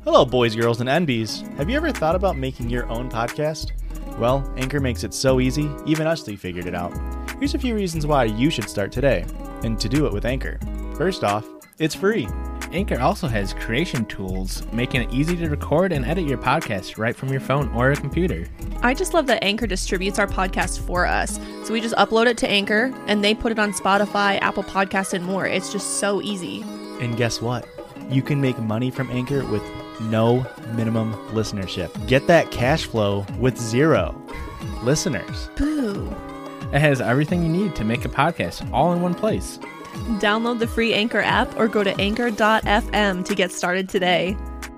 Hello, boys, girls, and NBs. Have you ever thought about making your own podcast? Well, Anchor makes it so easy, even Usly figured it out. Here's a few reasons why you should start today, and to do it with Anchor. First off, it's free. Anchor also has creation tools, making it easy to record and edit your podcast right from your phone or a computer. I just love that Anchor distributes our podcast for us. So we just upload it to Anchor, and they put it on Spotify, Apple Podcasts, and more. It's just so easy. And guess what? You can make money from Anchor with no minimum listenership. Get that cash flow with 0 listeners. Boo. It has everything you need to make a podcast all in one place. Download the free Anchor app or go to anchor.fm to get started today.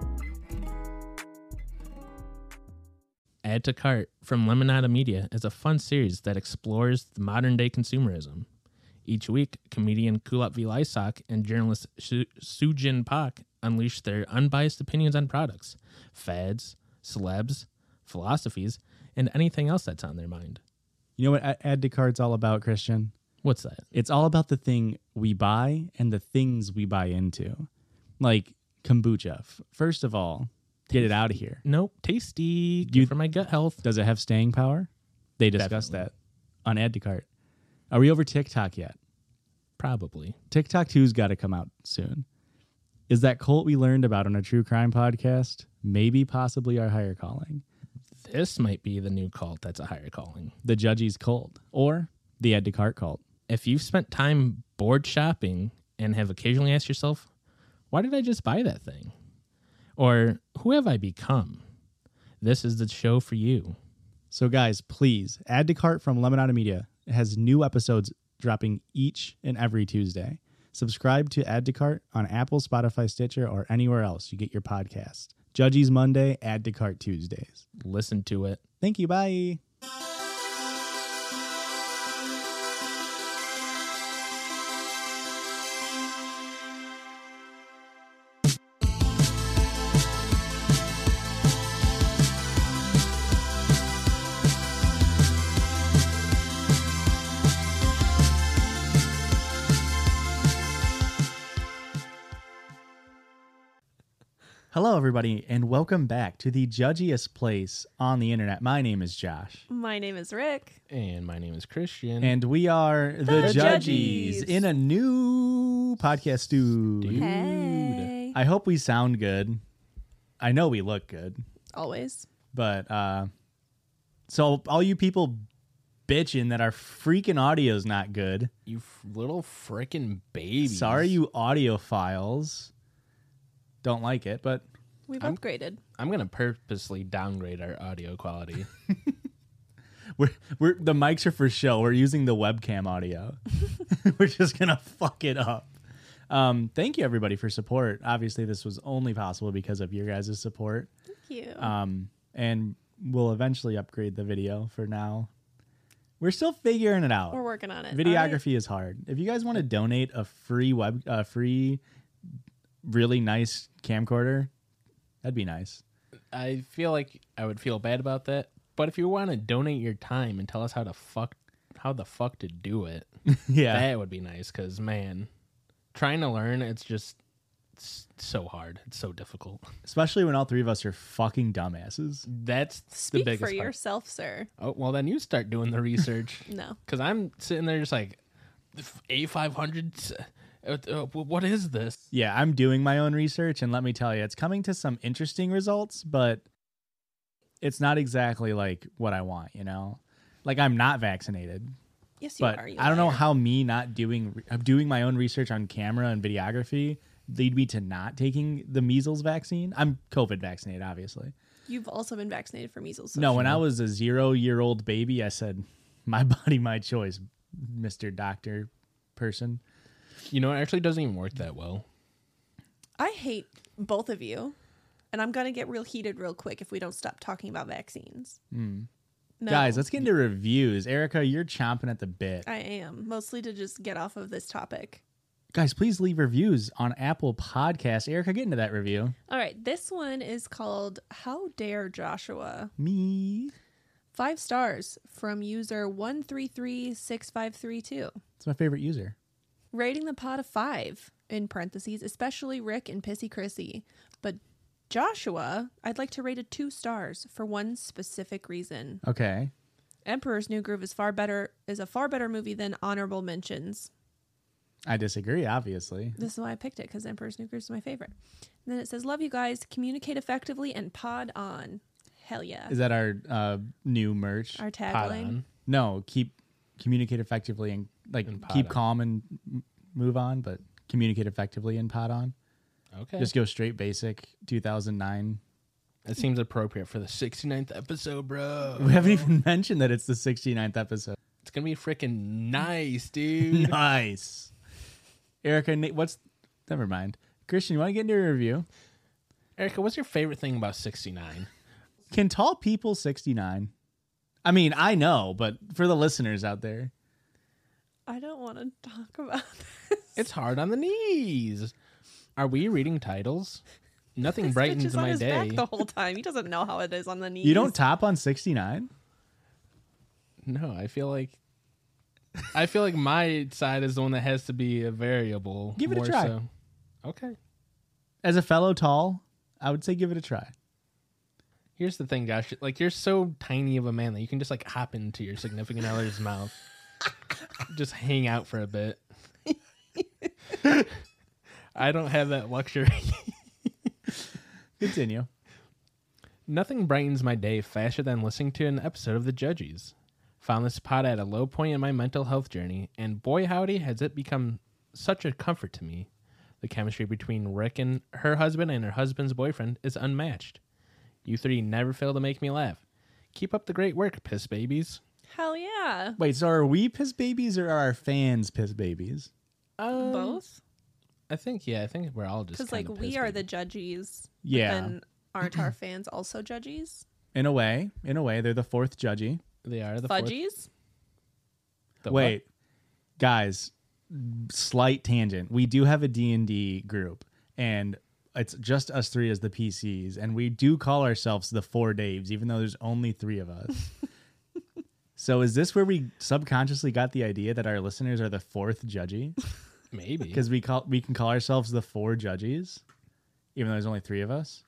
Add to Cart from Lemonada Media is a fun series that explores the modern-day consumerism. Each week, comedian Kulap Vilaysack and journalist Sujin Pak unleash their unbiased opinions on products, fads, celebs, philosophies, and anything else that's on their mind. You know what Add to Cart's all about, Christian? What's that? It's all about the thing we buy and the things we buy into. Like kombucha. First of all, get it out of here. Nope. Tasty. Good for my gut health. Does it have staying power? They discussed Definitely. that on Add to Cart. Are we over TikTok yet? Probably. TikTok 2's got to come out soon. Is that cult we learned about on a true crime podcast maybe possibly our higher calling? This might be the new cult that's a higher calling. The Judgy's cult or the Add to Cart cult. If you've spent time bored shopping and have occasionally asked yourself, why did I just buy that thing? Or who have I become? This is the show for you. So guys, please, Add to Cart from Lemonada Media. It has new episodes dropping each and every Tuesday. Subscribe to Add to Cart on Apple, Spotify, Stitcher, or anywhere else you get your podcast. Judgy's Monday, Add to Cart Tuesdays. Listen to it. Thank you. Bye. Hello, everybody, and welcome back to the judgiest place on the internet. My name is Josh. My name is Rick. And my name is Christian. And we are the Judgies Judgies. in a new podcast studio. Hey. I hope we sound good. I know we look good. Always. But, so all you people bitching that our freaking audio's not good. you little frickin' babies. Sorry, you audiophiles. Don't like it, but We've upgraded. I'm going to purposely downgrade our audio quality. we're the mics are for show. We're using the webcam audio. We're just gonna fuck it up. Thank you everybody for support. Obviously, this was only possible because of your guys' support. Thank you. And we'll eventually upgrade the video. For now, we're still figuring it out. We're working on it. Videography is hard. If you guys want to donate a free really nice camcorder, that'd be nice. I feel like I would feel bad about that. But if you want to donate your time and tell us how the fuck to do it, Yeah. that would be nice. Because, man, trying to learn, it's so hard. It's so difficult. Especially when all three of us are fucking dumbasses. That's Speak the biggest for part. yourself, sir. Oh, well, then you start doing the research. No. Because I'm sitting there just like, A500, what is this? Yeah, I'm doing my own research, and let me tell you, it's coming to some interesting results, but it's not exactly like what I want, you know? Like, I'm not vaccinated, Yes, you but are. You I don't know liar. how me not doing my own research on camera and videography lead me to not taking the measles vaccine. I'm COVID vaccinated, obviously. You've also been vaccinated for measles. So No, when I was a 0-year-old baby, I said, my body, my choice, Mr. Doctor person. You know, it actually doesn't even work that well. I hate both of you, and I'm going to get real heated real quick if we don't stop talking about vaccines. No, Guys, let's get into reviews. Erica, you're chomping at the bit. I am, mostly to just get off of this topic. Guys, please leave reviews on Apple Podcasts. Erica, get into that review. All right, this one is called How Dare Joshua? Me. 5 stars from user 1336532. It's my favorite user. Rating the pod a 5, in parentheses, especially Rick and Pissy Chrissy. But Joshua, I'd like to rate it 2 stars for one specific reason. Okay. Emperor's New Groove is a far better movie than Honorable Mentions. I disagree, obviously. This is why I picked it, because Emperor's New Groove is my favorite. And then it says, love you guys, communicate effectively, and pod on. Hell yeah. Is that our new merch? Our Pod tagline. on. No, communicate effectively and And pod keep on. calm and move on, but communicate effectively and pod on. Okay. Just go straight basic 2009. That seems appropriate for the 69th episode, bro. We haven't even mentioned that it's the 69th episode. It's going to be freaking nice, dude. Nice. Erica, never mind. Christian, you want to get into a review? Erica, what's your favorite thing about 69? Can tall people 69? I mean, I know, but for the listeners out there. I don't want to talk about this. It's hard on the knees. Are we reading titles? Nothing This bitch brightens is on my his day. back the whole time. He doesn't know how it is on the knees. You don't top on 69? No, I feel like my side is the one that has to be a variable. Give it a more try. So. Okay. As a fellow tall, I would say give it a try. Here's the thing, Josh. Like, you're so tiny of a man that you can just like hop into your significant other's mouth, just hang out for a bit. I don't have that luxury. Continue. Nothing brightens my day faster than listening to an episode of The Judges. Found this pod at a low point in my mental health journey, and boy howdy has it become such a comfort to me. The chemistry between Rick and her husband and her husband's boyfriend is unmatched. You three never fail to make me laugh. Keep up the great work, piss babies. Hell yeah. Wait, so are we piss babies or are our fans piss babies? Both? I think we're all just Because, like, kinda we piss are the babies. judgies. Yeah. But then aren't our fans also judgies? In a way, they're the fourth judgy. They are the fourth- Fudgies? the Wait, guys, slight tangent. We do have a D&D group, and it's just us three as the PCs, and we do call ourselves the Four Daves, even though there's only 3 of us. So is this where we subconsciously got the idea that our listeners are the fourth judgy? what? Maybe. Because we can call ourselves the Four Judgies, even though there's only 3 of us?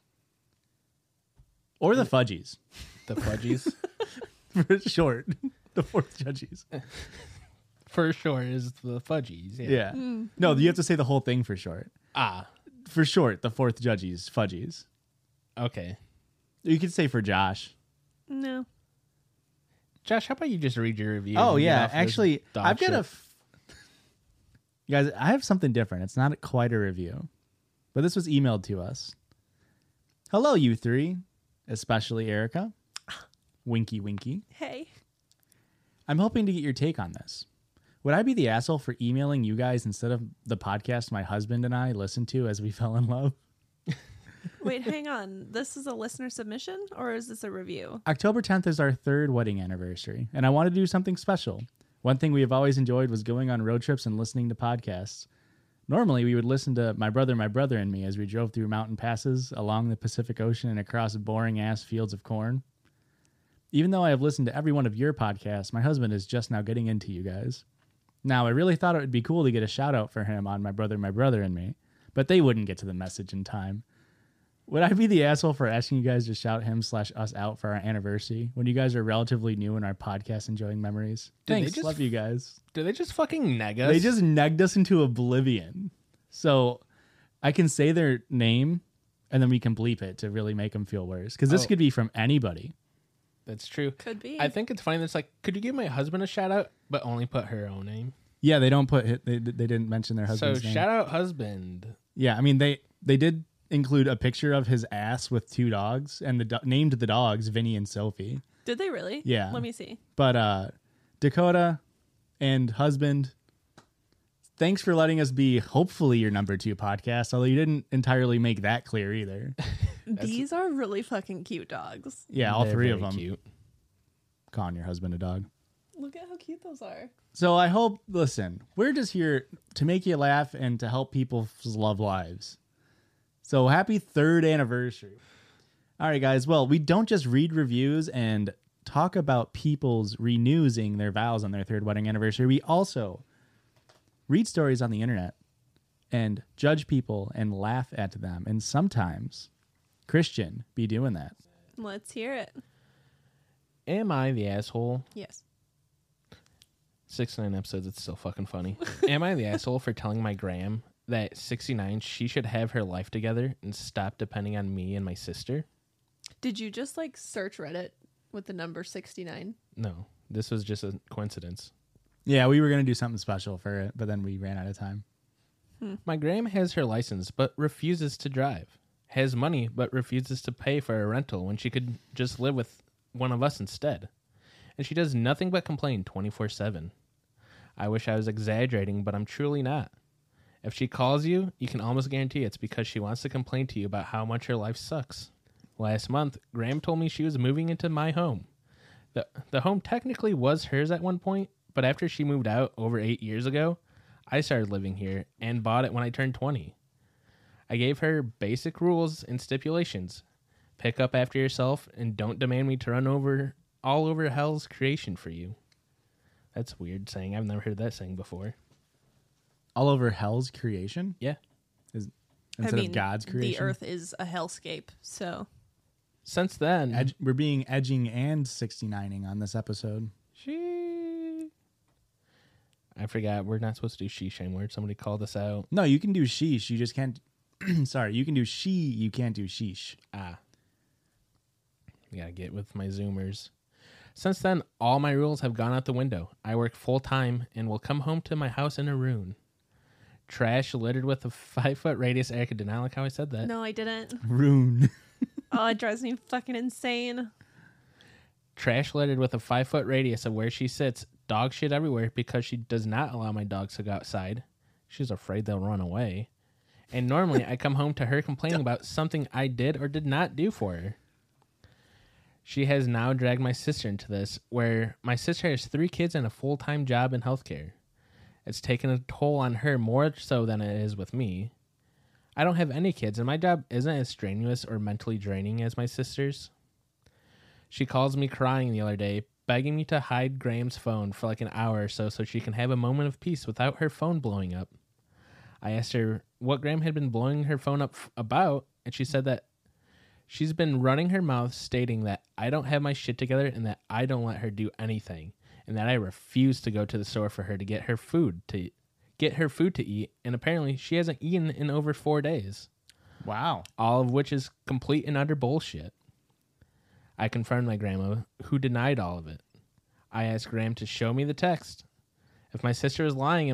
Or the Fudgies, The Fudgies. for short. The fourth Judgies. For sure is the Fudgies. Yeah. No, you have to say the whole thing for short. Ah, For short, the fourth Judgies, Fudgies. okay. You could say for Josh. No. Josh, how about you just read your review? Oh and get yeah, off this actually, dog I've got shit? you guys. I have something different. It's not quite a review, but this was emailed to us. Hello, you three, especially Erica. Winky, winky. Hey. I'm hoping to get your take on this. Would I be the asshole for emailing you guys instead of the podcast my husband and I listened to as we fell in love? Wait, hang on. This is a listener submission or is this a review? October 10th is our 3rd wedding anniversary, and I wanted to do something special. One thing we have always enjoyed was going on road trips and listening to podcasts. Normally, we would listen to My Brother, and Me as we drove through mountain passes, along the Pacific Ocean, and across boring-ass fields of corn. Even though I have listened to every one of your podcasts, my husband is just now getting into you guys. Now, I really thought it would be cool to get a shout-out for him on My Brother, and Me, but they wouldn't get to the message in time. Would I be the asshole for asking you guys to shout him/us out for our anniversary when you guys are relatively new in our podcast enjoying memories? Did they Thanks, just love you guys. Do they just fucking neg us? They just negged us into oblivion. So I can say their name and then we can bleep it to really make them feel worse. Because this Oh. could be from anybody. That's true. Could be. I think it's funny. That's like, could you give my husband a shout out, but only put her own name? Yeah, they don't put they didn't mention their So husband's name. shout out husband. Yeah, I mean they did include a picture of his ass with 2 dogs and named the dogs Vinny and Sophie. Did they really? Yeah. Let me see. But Dakota and husband, thanks for letting us be hopefully your number 2 podcast, although you didn't entirely make that clear either. These are really fucking cute dogs. Yeah, all They're 3 of very them. Cute. Calling your husband a dog. Look at how cute those are. So I hope, listen, we're just here to make you laugh and to help people's love lives. So happy 3rd anniversary. All right, guys. Well, we don't just read reviews and talk about people's renewing their vows on their 3rd wedding anniversary. We also read stories on the internet and judge people and laugh at them. And sometimes Christian be doing that. Let's hear it. Am I the asshole? Yes. 69 episodes, it's still fucking funny. Am I the asshole for telling my gram that at 69 she should have her life together and stop depending on me and my sister? Did you just like search Reddit with the number 69? No, this was just a coincidence. Yeah, we were going to do something special for it, but then we ran out of time. My gram has her license but refuses to drive. Has money but refuses to pay for a rental when she could just live with one of us instead. And she does nothing but complain 24/7. I wish I was exaggerating, but I'm truly not. If she calls you, you can almost guarantee it's because she wants to complain to you about how much her life sucks. Last month, Graham told me she was moving into my home. The home technically was hers at one point, but after she moved out over 8 years ago, I started living here and bought it when I turned 20. I gave her basic rules and stipulations. Pick up after yourself and don't demand me to run all over hell's creation for you. That's weird saying. I've never heard that saying before. All over hell's creation? Yeah. Instead of God's creation? The earth is a hellscape, so. Since then, We're being edging and 69ing on this episode. I forgot. We're not supposed to do sheesh anymore. Somebody called us out. No, you can do sheesh. You just can't. Sorry, you can do she. You can't do sheesh. You gotta get with my Zoomers. Since then, all my rules have gone out the window. I work full time and will come home to my house in a ruin. Trash littered with a 5-foot radius. Erica did not like how I said that. No, I didn't. Rune. Oh, it drives me fucking insane. Trash littered with a 5-foot radius of where she sits. Dog shit everywhere because she does not allow my dogs to go outside. She's afraid they'll run away. And normally I come home to her complaining about something I did or did not do for her. She has now dragged my sister into this, where my sister has 3 kids and a full-time job in healthcare. It's taken a toll on her more so than it is with me. I don't have any kids, and my job isn't as strenuous or mentally draining as my sister's. She calls me crying the other day, begging me to hide Graham's phone for like an hour or so she can have a moment of peace without her phone blowing up. I asked her what Graham had been blowing her phone up about, and she said that she's been running her mouth stating that I don't have my shit together and that I don't let her do anything, and that I refuse to go to the store for her to get her food to eat, and apparently she hasn't eaten in over 4 days. Wow. All of which is complete and utter bullshit. I confronted my grandma, who denied all of it. I asked Graham to show me the text. If my sister is lying,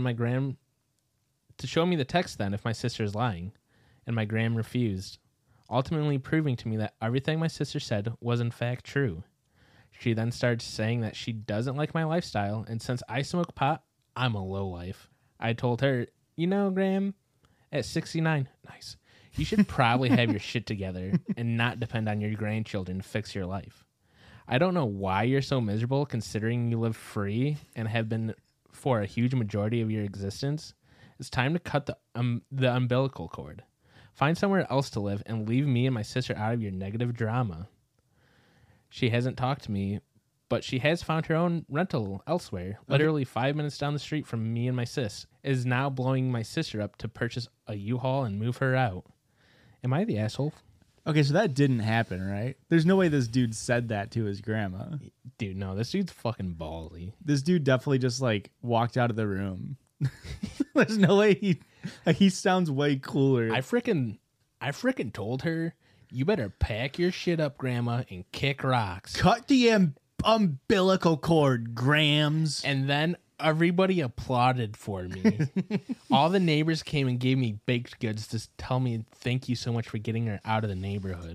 to show me the text then if my sister is lying, and my Graham refused, ultimately proving to me that everything my sister said was in fact true. She then started saying that she doesn't like my lifestyle, and since I smoke pot, I'm a lowlife. I told her, Graham, at 69, nice, you should probably have your shit together and not depend on your grandchildren to fix your life. I don't know why you're so miserable considering you live free and have been for a huge majority of your existence. It's time to cut the umbilical cord. Find somewhere else to live and leave me and my sister out of your negative drama. She hasn't talked to me, but she has found her own rental elsewhere, literally 5 minutes down the street from me and my sis. Is now blowing my sister up to purchase a U-Haul and move her out. Am I the asshole? Okay, so that didn't happen, right? There's no way this dude said that to his grandma. Dude, no, this dude's fucking ballsy. This dude definitely just like walked out of the room. There's no way he sounds way cooler. I freaking told her, you better pack your shit up, grandma, and kick rocks. Cut the umbilical cord, Grams. And then everybody applauded for me. All the neighbors came and gave me baked goods to tell me thank you so much for getting her out of the neighborhood.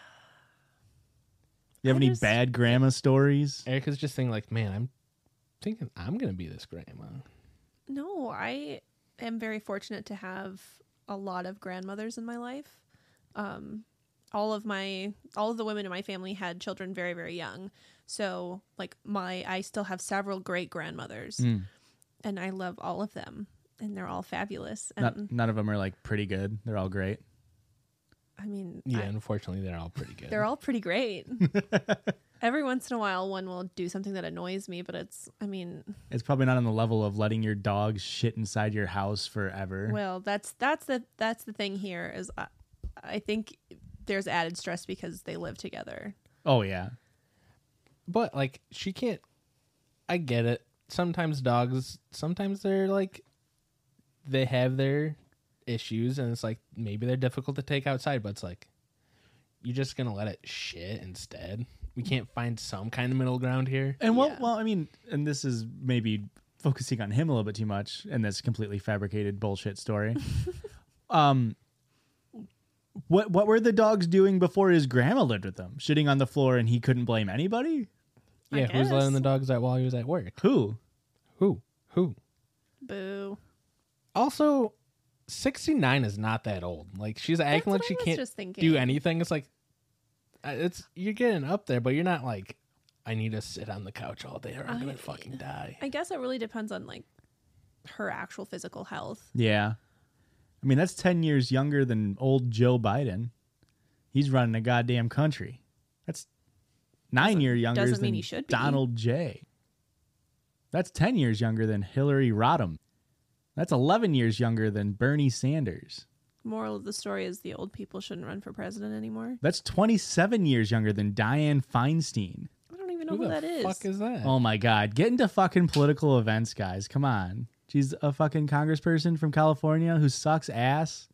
You have any bad grandma stories? Erica's just thinking like, man, I'm thinking I'm going to be this grandma. No, I am very fortunate to have a lot of grandmothers in my life. All of the women in my family had children very, very young. So like I still have several great grandmothers and I love all of them and they're all fabulous. And None of them are like pretty good. They're all great. I mean, yeah, unfortunately they're all pretty good. They're all pretty great. Every once in a while one will do something that annoys me, but it's probably not on the level of letting your dog shit inside your house forever. Well, that's the thing here is I think there's added stress because they live together. Oh yeah. But like she can't. I get it. Sometimes dogs. Sometimes they're like, they have their issues, and it's like maybe they're difficult to take outside. But it's like, you're just gonna let it shit instead. We can't find some kind of middle ground here. And Yeah. well, I mean, and this is maybe focusing on him a little bit too much in this completely fabricated bullshit story. What were the dogs doing before his grandma lived with them? Shitting on the floor, and he couldn't blame anybody? I Yeah, who's letting the guess. dogs out while he was at work? Who? Who? Boo. Also, 69 is not that old. Like she's acting like That's she what I was can't just thinking. do anything. It's like, you're getting up there, but you're not like, I need to sit on the couch all day or I'm gonna fucking die. I guess it really depends on like her actual physical health. Yeah. I mean, that's 10 years younger than old Joe Biden. He's running a goddamn country. That's 9 years younger doesn't mean than he should be. Donald J. That's 10 years younger than Hillary Rodham. That's 11 years younger than Bernie Sanders. Moral of the story is the old people shouldn't run for president anymore. That's 27 years younger than Dianne Feinstein. I don't even know Who who the that is. fuck is that? Oh my God. Get into fucking political events, guys. Come on. She's a fucking congressperson from California who sucks ass.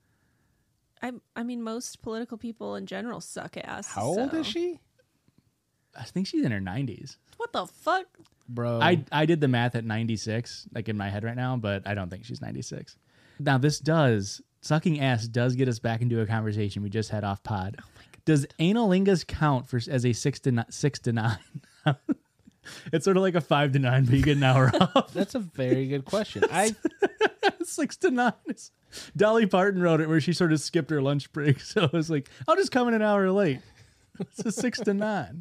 I mean, most political people in general suck ass. How old so- is she? I think she's in her 90s. What the fuck? Bro. I did the math at 96, like in my head right now, but I don't think she's 96. Now, sucking ass does get us back into a conversation we just had off pod. Oh my God. Does analingus count as a 6 to 9? It's sort of like a 5 to 9, but you get an hour off. That's a very good question. 6 to 9. Dolly Parton wrote it where she sort of skipped her lunch break. So it was like, I'll just come in an hour late. It's a 6 to 9.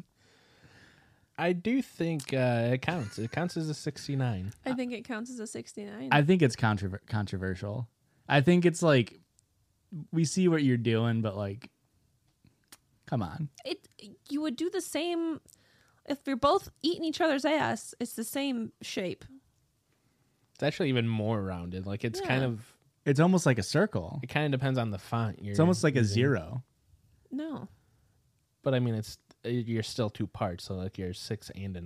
I do think it counts. It counts as a 69. I think it counts as a 69. I think it's controversial. I think it's like, we see what you're doing, but like, come on. You would do the same if you're both eating each other's ass. It's the same shape. It's actually even more rounded. Like it's kind Yeah. of, It's almost like a circle. it kind of depends on the font. It's almost like a 0. No. But I mean, you're still 2 parts, so like you're 6 and a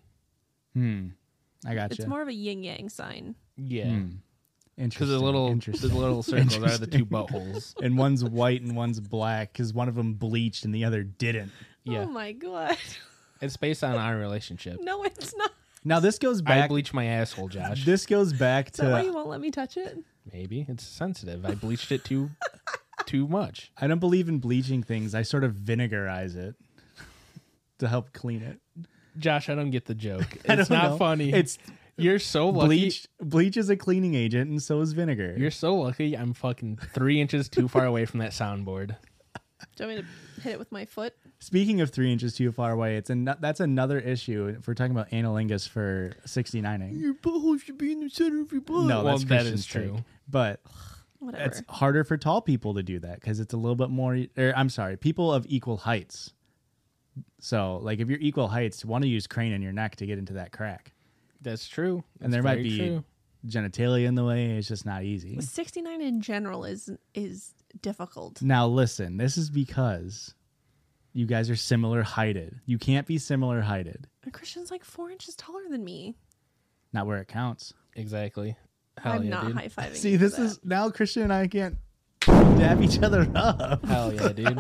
9. I got It's you. more of a yin yang sign. Yeah, because Interesting. the little circles are the 2 buttholes. And one's white and one's black because one of them bleached and the other didn't. Yeah, Oh my god. it's based on our relationship. No, it's not. Now this goes I back. bleach my asshole, Josh. This goes back Is that why you to. won't let me touch it? Maybe it's sensitive. I bleached it too much. I don't believe in bleaching things. I sort of vinegarize it to help clean it. Josh, I don't get the joke. I It's don't not know. funny. It's You're so lucky. bleach is a cleaning agent, and so is vinegar. You're so lucky. I'm fucking 3 inches too far away from that soundboard. Do you want me to hit it with my foot? Speaking of 3 inches too far away, that's another issue if we're talking about analingus for 69ing. Your butthole should be in the center of your butt. No, that's that Christian's is true. take. But Whatever. it's harder for tall people to do that because it's a little bit more. I'm sorry, people of equal heights. So, like, if you're equal heights, you want to use crane in your neck to get into that crack. That's true. And there might be genitalia in the way. It's just not easy. 69 in general is difficult. Now, listen, this is because you guys are similar heighted. You can't be similar heighted. And Christian's like 4 inches taller than me. Not where it counts. Exactly. Hell I'm yeah, not dude. high fiving. See, this is now Christian and I can't dab each other up. Hell yeah, dude.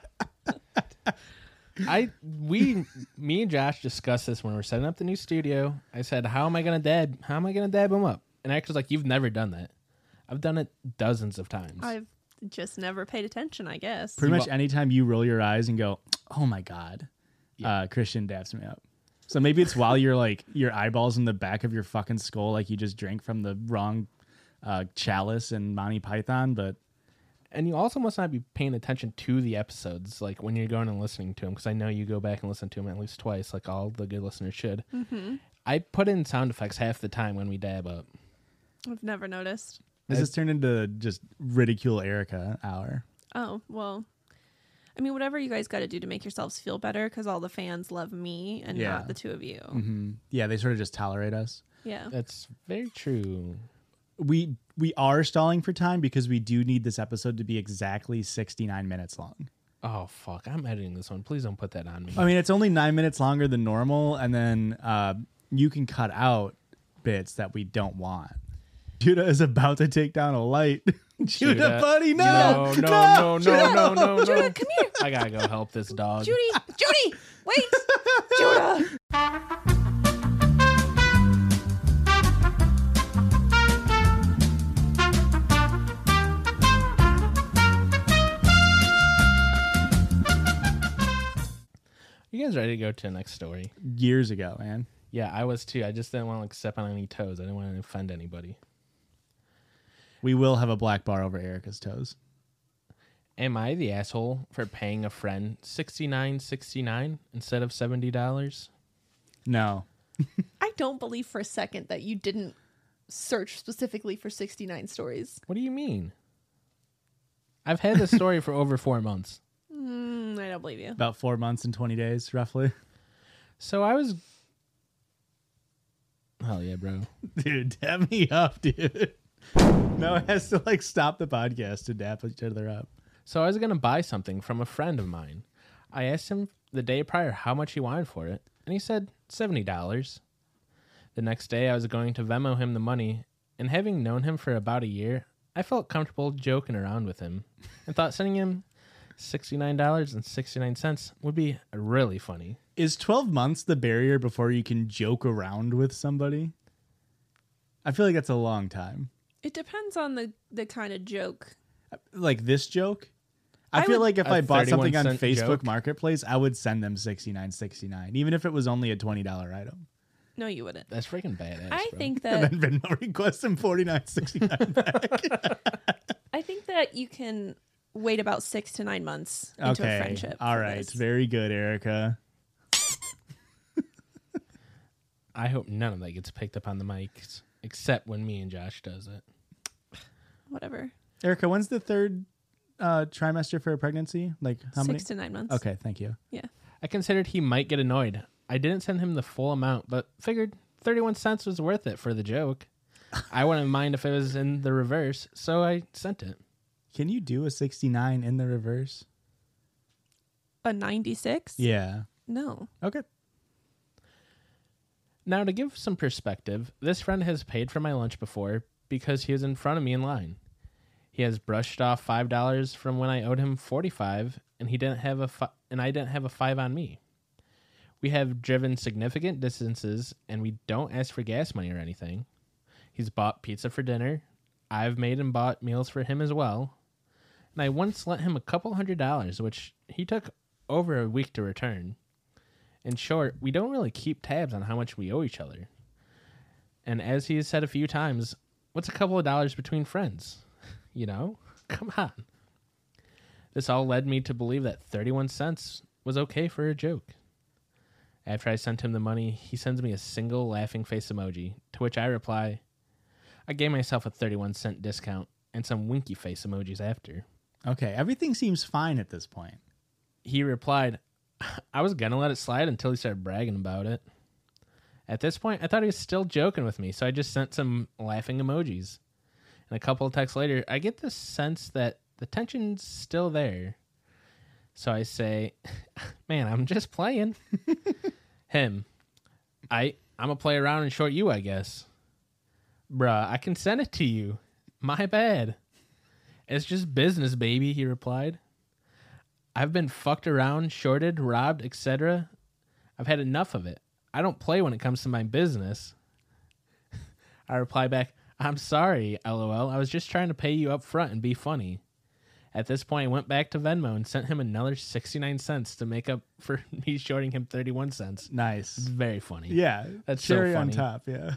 Me and Josh discussed this when we were setting up the new studio. I said, how am I gonna dab him up? And Ax was like, you've never done that. I've done it dozens of times. I've just never paid attention, I guess. Pretty much anytime you roll your eyes and go, oh my God, Christian dabs me up. So maybe it's while you're like, your eyeballs in the back of your fucking skull, like you just drank from the wrong chalice in Monty Python, but And you also must not be paying attention to the episodes, like when you're going and listening to them, because I know you go back and listen to them at least twice, like all the good listeners should. Mm-hmm. I put in sound effects half the time when we dab up. I've never noticed. this has turned into just ridicule Erica hour. Oh, well. I mean, whatever you guys got to do to make yourselves feel better, because all the fans love me and Yeah. not the two of you. Mm-hmm. Yeah, they sort of just tolerate us. Yeah. That's very true. We are stalling for time because we do need this episode to be exactly 69 minutes long. Oh, fuck. I'm editing this one. Please don't put that on me. I mean, it's only 9 minutes longer than normal, and then you can cut out bits that we don't want. Judah is about to take down a light. Judah, buddy, no. No. Judah, come here. I gotta go help this dog. Judy, wait. Judah. You guys ready to go to the next story? Years ago, man. Yeah, I was too. I just didn't want to step on any toes. I didn't want to offend anybody. We will have a black bar over Erica's toes. Am I the asshole for paying a friend $69.69 instead of $70? No. I don't believe for a second that you didn't search specifically for 69 stories. What do you mean? I've had this story for over 4 months. I don't believe you. About 4 months and 20 days, roughly. So I was... Hell yeah, bro. Dude, dap me up, dude. No, it has to stop the podcast to dap each other up. So I was going to buy something from a friend of mine. I asked him the day prior how much he wanted for it, and he said $70. The next day, I was going to Venmo him the money, and having known him for about a year, I felt comfortable joking around with him and thought sending him $69.69 would be really funny. Is 12 months the barrier before you can joke around with somebody? I feel like that's a long time. It depends on the kind of joke. Like this joke? I I feel would- like if A I bought something on 31-cent Facebook joke? Marketplace, I would send them $69.69, even if it was only a $20 item. No, you wouldn't. That's freaking badass, I bro. think And that then Venmo request them $49.69 back. you can wait about 6 to 9 months into a friendship. All for right. this. Very good, Erica. I hope none of that gets picked up on the mics, except when me and Josh does it. Whatever. Erica, when's the third trimester for a pregnancy? Like how 6 many? to 9 months. Okay, thank you. Yeah. I considered he might get annoyed. I didn't send him the full amount, but figured 31 cents was worth it for the joke. I wouldn't mind if it was in the reverse, so I sent it. Can you do a 69 in the reverse? A 96? Yeah. No. Okay. Now, to give some perspective, this friend has paid for my lunch before because he was in front of me in line. He has brushed off $5 from when I owed him $45, and he didn't have I didn't have a $5 on me. We have driven significant distances, and we don't ask for gas money or anything. He's bought pizza for dinner. I've made and bought meals for him as well. And I once lent him a couple $100, which he took over a week to return. In short, we don't really keep tabs on how much we owe each other. And as he has said a few times, what's a couple of dollars between friends? You know? Come on. This all led me to believe that 31 cents was okay for a joke. After I sent him the money, he sends me a single laughing face emoji, to which I reply, I gave myself a 31-cent discount and some winky face emojis after. Okay. Everything seems fine at this point. He replied, I was going to let it slide until he started bragging about it. At this point, I thought he was still joking with me, so I just sent some laughing emojis. And a couple of texts later, I get the sense that the tension's still there. So I say, man, I'm just playing. Him, I'm going to play around and short you, I guess. Bruh, I can send it to you. My bad. It's just business, baby, he replied. I've been fucked around, shorted, robbed, etc. I've had enough of it. I don't play when it comes to my business. I reply back, I'm sorry, LOL. I was just trying to pay you up front and be funny. At this point, I went back to Venmo and sent him another 69 cents to make up for me shorting him 31 cents. Nice. It's very funny. Yeah. That's so cherry on funny. top. Yeah.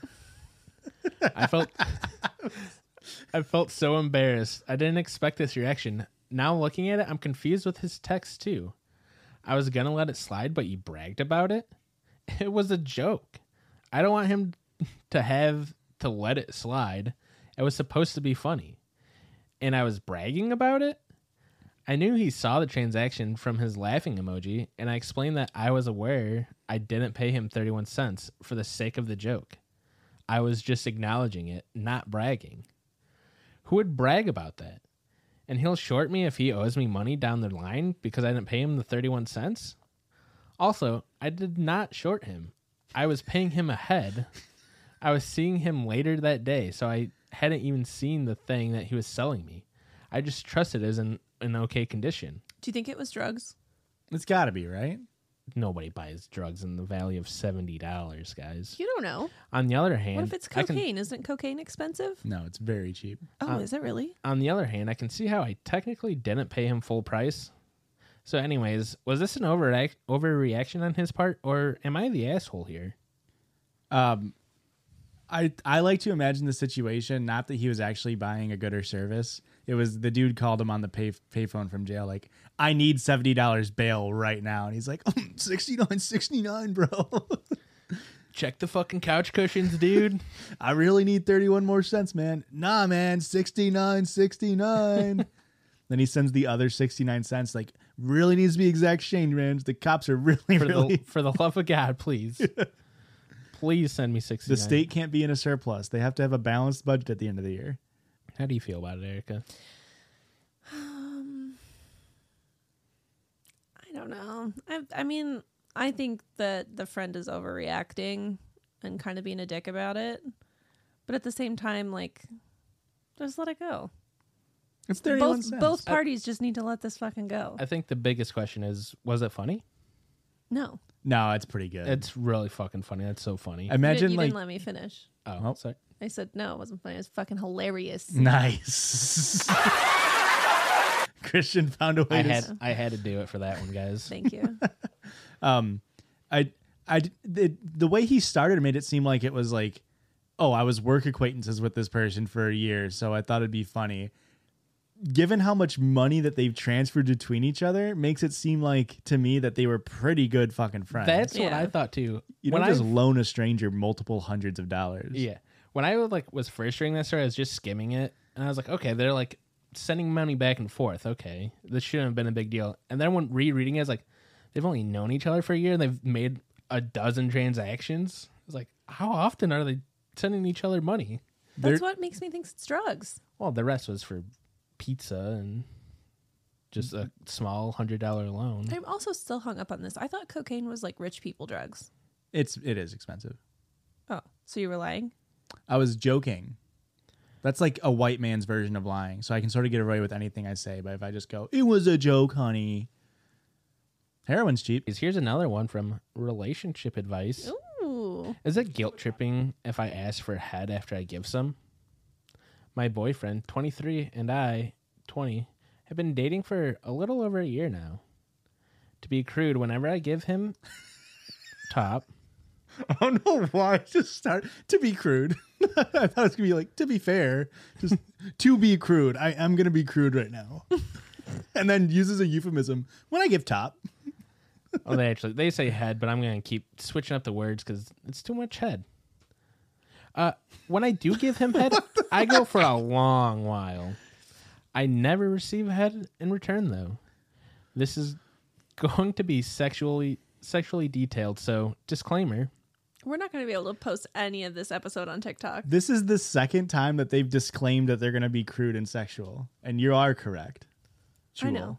I felt so embarrassed. I didn't expect this reaction. Now looking at it, I'm confused with his text too. I was going to let it slide, but you bragged about it? It was a joke. I don't want him to have to let it slide. It was supposed to be funny. And I was bragging about it? I knew he saw the transaction from his laughing emoji, and I explained that I was aware I didn't pay him 31 cents for the sake of the joke. I was just acknowledging it, not bragging. Who would brag about that? and he'll short me if he owes me money down the line because I didn't pay him the 31 cents. Also, I did not short him. I was paying him ahead. I was seeing him later that day, so I hadn't even seen the thing that he was selling me. I just trusted it was in an okay condition. Do you think it was drugs? It's got to be, right? Nobody buys drugs in the value of $70, guys. You don't know. On the other hand, What if it's cocaine? Isn't cocaine expensive? No, it's very cheap. Oh, is it really? On the other hand, I can see how I technically didn't pay him full price. So anyways, was this an overreaction on his part, or am I the asshole here? I like to imagine the situation, not that he was actually buying a good or service. It was the dude called him on the payphone from jail, like, I need $70 bail right now. And he's like, $69.69, bro. Check the fucking couch cushions, dude. I really need 31 more cents, man. Nah, man, $69.69. Then he sends the other 69 cents, like, really needs to be exact exchange, man. The cops are really... For the love of God, please. Please send me 69. The state can't be in a surplus. They have to have a balanced budget at the end of the year. How do you feel about it, Erica? I don't know. I mean, I think that the friend is overreacting and kind of being a dick about it. But at the same time, like, just let it go. It's 31 cents. Both parties just need to let this fucking go. I think the biggest question is, was it funny? No. No, it's pretty good. It's really fucking funny. That's so funny. Imagine, you like... didn't let me finish. Oh, sorry. I said, no, it wasn't funny. It was fucking hilarious. Nice. Christian found a way I had to do it for that one, guys. Thank you. The way he started made it seem like it was like, oh, I was work acquaintances with this person for a year, so I thought it'd be funny. Given how much money that they've transferred between each other, makes it seem like, to me, that they were pretty good fucking friends. That's what I thought too. You don't just loan a stranger multiple hundreds of dollars. Yeah. When I was first reading that story, I was just skimming it, and I was like, okay, they're like sending money back and forth. Okay, this shouldn't have been a big deal. And then when rereading it, I was like, they've only known each other for a year, and they've made a dozen transactions. I was like, how often are they sending each other money? That's what makes me think it's drugs. Well, the rest was for pizza and just a small $100 loan. I'm also still hung up on this. I thought cocaine was like rich people drugs. It is expensive. Oh, so you were lying? I was joking. That's like a white man's version of lying. So I can sort of get away with anything I say. But if I just go, it was a joke, honey. Heroin's cheap. Here's another one from Relationship Advice. Ooh. Is it guilt tripping if I ask for head after I give some? My boyfriend, 23, and I, 20, have been dating for a little over a year now. To be crude, whenever I give him top... I don't know why. Just start to be crude. I thought it was gonna be like, to be fair, just to be crude. I'm gonna be crude right now. And then uses a euphemism when I give top. Oh, they say head, but I'm gonna keep switching up the words because it's too much head. When I do give him head, I go for a long while. I never receive head in return, though. This is going to be sexually detailed, so disclaimer. We're not going to be able to post any of this episode on TikTok. This is the second time that they've disclaimed that they're going to be crude and sexual. And you are correct. I know.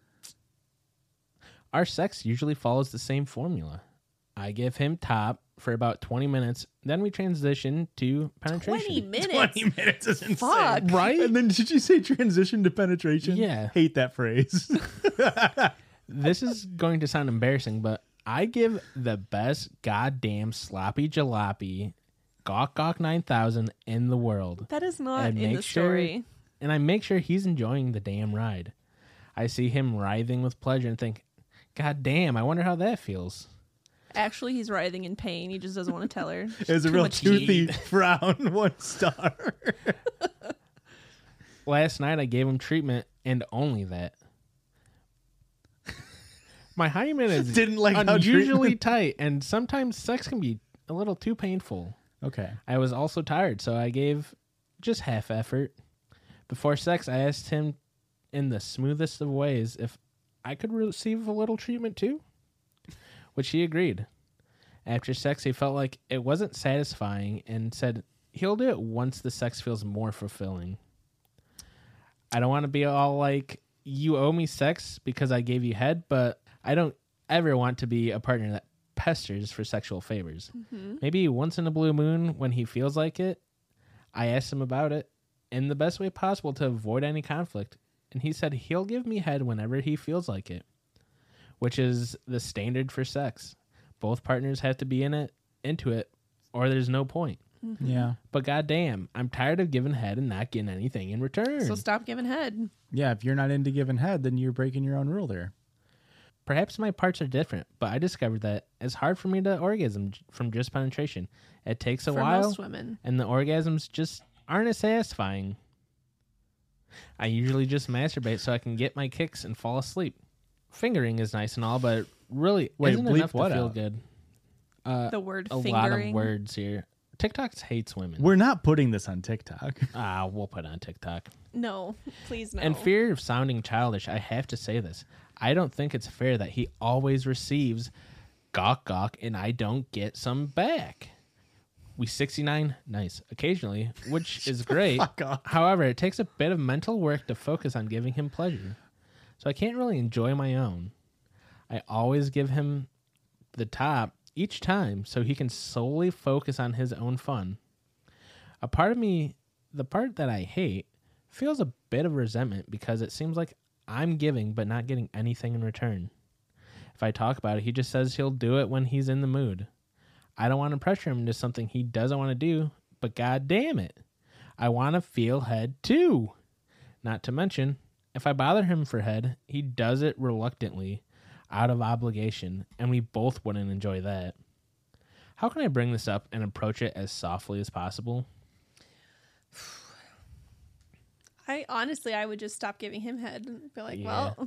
Our sex usually follows the same formula. I give him top for about 20 minutes. Then we transition to penetration. 20 minutes? 20 minutes is insane. Fuck. Right? And then did you say transition to penetration? Yeah. Hate that phrase. This is going to sound embarrassing, but I give the best goddamn sloppy jalopy Gawk Gawk 9000 in the world. That is not in the story. And I make sure he's enjoying the damn ride. I see him writhing with pleasure and think, God damn, I wonder how that feels. Actually, he's writhing in pain. He just doesn't want to tell her. It's a real toothy frown, 1 star. Last night I gave him treatment and only that. My hymen is Didn't like how unusually tight, and sometimes sex can be a little too painful. Okay. I was also tired, so I gave just half effort. Before sex, I asked him in the smoothest of ways if I could receive a little treatment too, which he agreed. After sex, he felt like it wasn't satisfying and said he'll do it once the sex feels more fulfilling. I don't want to be all like, you owe me sex because I gave you head, but I don't ever want to be a partner that pesters for sexual favors. Maybe once in a blue moon when he feels like it, I asked him about it in the best way possible to avoid any conflict. And he said he'll give me head whenever he feels like it, which is the standard for sex. Both partners have to be into it, or there's no point. Yeah. But goddamn, I'm tired of giving head and not getting anything in return. So stop giving head. Yeah, if you're not into giving head, then you're breaking your own rule there. Perhaps my parts are different, but I discovered that it's hard for me to orgasm from just penetration. It takes a For while, most women. and the orgasms just aren't as satisfying. I usually just masturbate so I can get my kicks and fall asleep. Fingering is nice and all, but it really Wait, isn't bleep enough to what feel out? good. The word A fingering. lot of words here. TikTok hates women. We're not putting this on TikTok. We'll put it on TikTok. No, please no. In fear of sounding childish, I have to say this. I don't think it's fair that he always receives gawk gawk and I don't get some back. We 69, nice, occasionally, which is great. Fuck off. However, it takes a bit of mental work to focus on giving him pleasure. So I can't really enjoy my own. I always give him the top each time so he can solely focus on his own fun. A part of me, the part that I hate, feels a bit of resentment because it seems like I'm giving but not getting anything in return. If I talk about it, he just says he'll do it when he's in the mood. I don't want to pressure him into something he doesn't want to do, but god damn it, I want to feel head too. Not to mention, if I bother him for head, he does it reluctantly, out of obligation, and we both wouldn't enjoy that. How can I bring this up and approach it as softly as possible? I would just stop giving him head and be like, Yeah. well,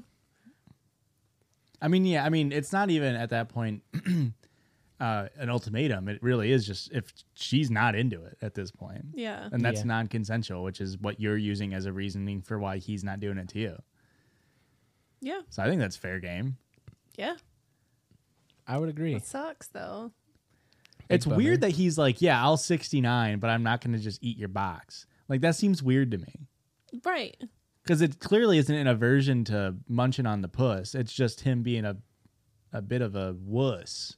I mean, it's not even at that point an ultimatum. It really is just if she's not into it at this point. yeah. And that's Yeah. non-consensual, which is what you're using as a reasoning for why he's not doing it to you. Yeah. So I think that's fair game. Yeah. I would agree. It sucks though. It's bummer. weird that he's like, yeah, I'll 69, but I'm not going to just eat your box. Like, that seems weird to me. Right. Because it clearly isn't an aversion to munching on the puss. It's just him being a bit of a wuss.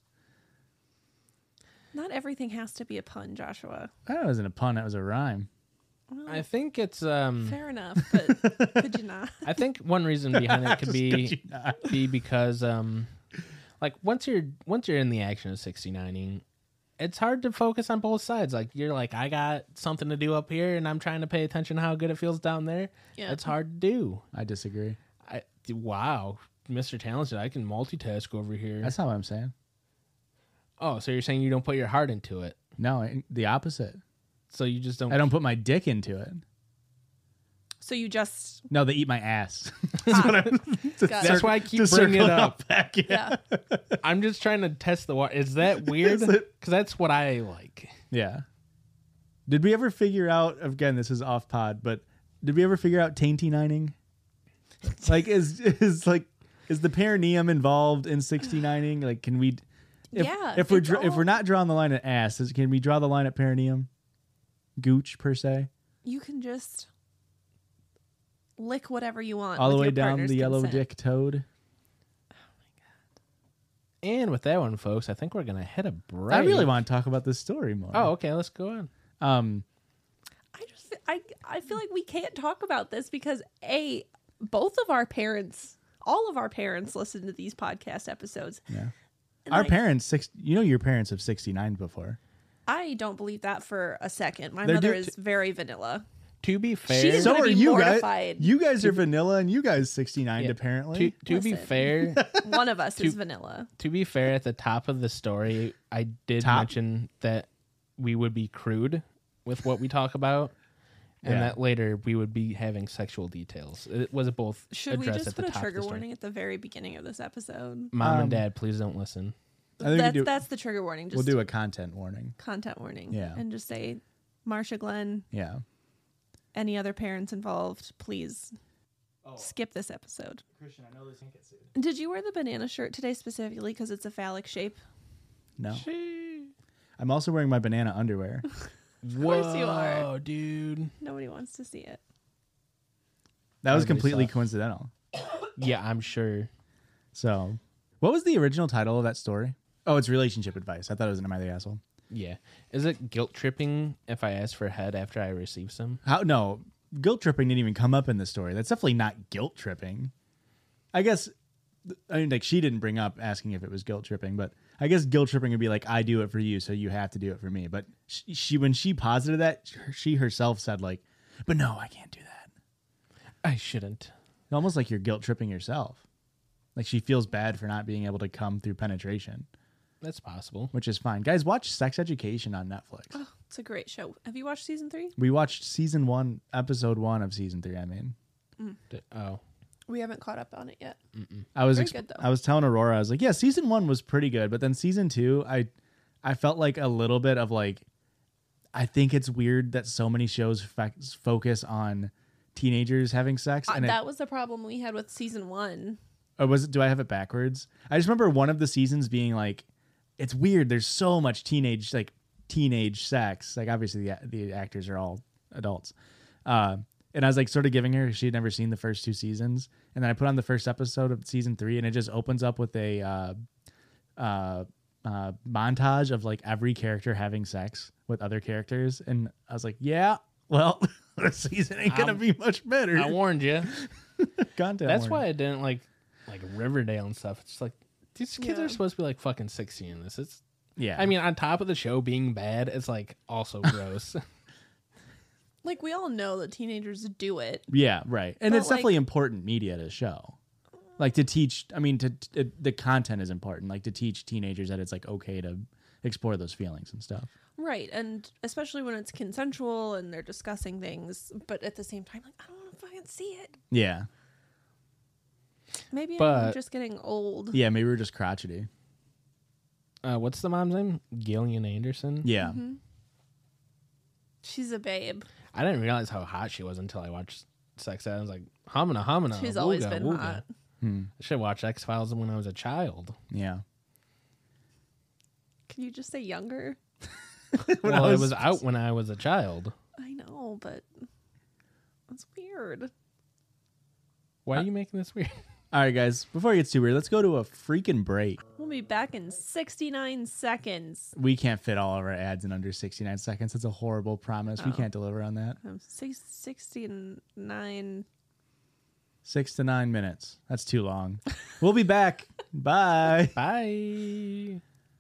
Not everything has to be a pun, Joshua. That wasn't a pun. That was a rhyme. Well, I think it's fair enough, but could you not? I think one reason behind it could Could you be because like once you're in the action of 69ing, it's hard to focus on both sides. Like you're like, I got something to do up here and I'm trying to pay attention to how good it feels down there. Yeah. It's hard to do. I disagree. Wow, Mr. Talented, I can multitask over here. That's not what I'm saying. Oh, so you're saying you don't put your heart into it. No, the opposite. So you just don't I don't put my dick into it. So you just No, they eat my ass. got That's it. why I keep To bringing it circle up. back, Yeah. I'm just trying to test the water. Is that weird? Is it? Because that's what I like. Yeah. Did we ever figure out, again, this is off pod, but did we ever figure out tainty-nining? Like, is the perineum involved in 69ing? Like, can we, Yeah, if we're not drawing the line at ass, can we draw the line at perineum? Gooch, per se? You can just lick whatever you want. All the with way your down partner's the yellow consent. dick toad? And with that one, folks, I think we're going to hit a break. I really want to talk about this story more. Oh, okay. Let's go on. I feel like we can't talk about this because both of our parents, all of our parents listen to these podcast episodes. Yeah. And Our I- parents, your parents have 69 before. I don't believe that for a second. My They're mother do- is very vanilla. To be fair, She's So gonna are be you mortified. guys. You guys are vanilla, and you guys 69 Yeah. apparently. to be Listen. fair, One of us is vanilla. to be fair, at the top of the story, I did Top? mention that we would be crude with what we talk about, and Yeah. that later we would be having sexual details. It was both Should we addressed just at the put a top trigger of the story. warning at the very beginning of this episode? Mom and Dad, please don't listen. I think That's the trigger warning. Just we'll do a content warning. content warning. Yeah. And just say, Marsha, Glenn, Yeah. any other parents involved, please skip this episode. Christian, I know this can get sued. Did you wear the banana shirt today specifically because it's a phallic shape? No. I'm also wearing my banana underwear. course you are. Whoa, dude. Nobody wants to see it. That was Everybody completely saw it. coincidental. Yeah, I'm sure. So, what was the original title of that story? Oh, it's Relationship Advice. I thought it was an Am I the Asshole? Yeah. Is it guilt tripping if I ask for head after I receive some? How? No, guilt tripping didn't even come up in the story. That's definitely not guilt tripping. I guess, I mean, like, she didn't bring up asking if it was guilt tripping, but I guess guilt tripping would be like, I do it for you, so you have to do it for me. But she when she posited that, she herself said, like, but no, I can't do that. I shouldn't. Almost like you're guilt tripping yourself. Like, she feels bad for not being able to come through penetration, That's possible. which is fine. Guys, watch Sex Education on Netflix. Oh, it's a great show. Have you watched season 3? We watched season 1, episode 1 of season 3. I mean, Oh. We haven't caught up on it yet. I was Very good, though. I was telling Aurora, I was like, yeah, season 1 was pretty good, but then season 2, I felt like a little bit of like, I think it's weird that so many shows focus on teenagers having sex, and That was the problem we had with season 1. or was it? Do I have it backwards? I just remember one of the seasons being like, it's weird. There's so much teenage sex. Like, obviously the actors are all adults. And I was like sort of giving her, she had never seen the first 2 seasons. And then I put on the first episode of season 3, and it just opens up with a montage of like every character having sex with other characters. And I was like, yeah, well, the season ain't going to be much better. I warned you. Content That's warning. why I didn't like Riverdale and stuff. It's like these kids Yeah. are supposed to be like fucking 16 in this. It's Yeah. I mean, on top of the show being bad, it's like also gross. Like, we all know that teenagers do it. Yeah, right. And But, it's definitely important media to show. Like, to teach, I mean, the content is important. Like, to teach teenagers that it's like okay to explore those feelings and stuff. Right. And especially when it's consensual and they're discussing things. But at the same time, like, I don't want to fucking see it. Yeah. Maybe I'm But- just getting old. Yeah, maybe we're just crotchety. What's the mom's name? Gillian Anderson? Yeah. She's a babe. I didn't realize how hot she was until I watched Sex Ed. I was like, humana. She's always wooga, been wooga. hot. I should watch X-Files when I was a child. Yeah. Can you just say younger? Well, I it was- was out when I was a child. I know, but it's weird. Why are you making this weird? All right, guys, before it gets too weird, let's go to a freaking break. We'll be back in 69 seconds. We can't fit all of our ads in under 69 seconds. That's a horrible promise. We can't deliver on that. 69. 6 to 9 minutes. That's too long. We'll be back. Bye. Bye.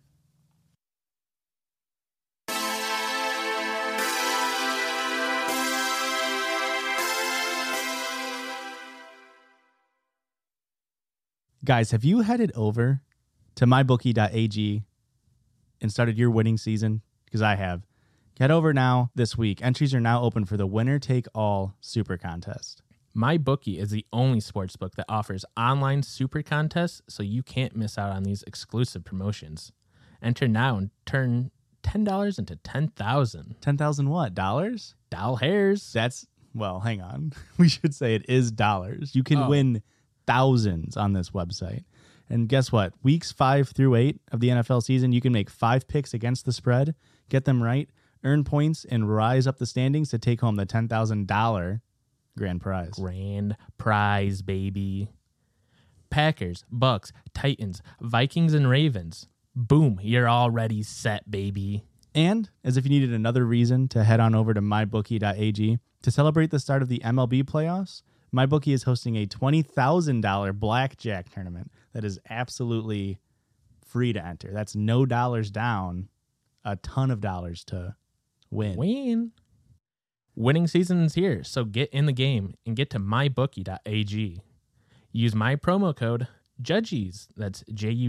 Guys, have you headed over to mybookie.ag and started your winning season? Because I have. Head over now this week. Entries are now open for the winner take all super contest. MyBookie is the only sportsbook that offers online super contests, so you can't miss out on these exclusive promotions. Enter now and turn $10 into 10,000. 10,000 what? Dollars? Doll hairs. That's, well, hang on. We should say it is dollars. You can Oh. win thousands on this website. And guess what? Weeks 5 through 8 of the NFL season, you can make 5 picks against the spread, get them right, earn points, and rise up the standings to take home the $10,000 grand prize. Grand prize, baby. Packers, Bucks, Titans, Vikings, and Ravens. Boom, you're already set, baby. And as if you needed another reason to head on over to mybookie.ag to celebrate the start of the MLB playoffs, MyBookie is hosting a $20,000 blackjack tournament that is absolutely free to enter. That's no dollars down, a ton of dollars to win. Win. Winning season's here, so get in the game and get to mybookie.ag. Use my promo code JUDGIES, that's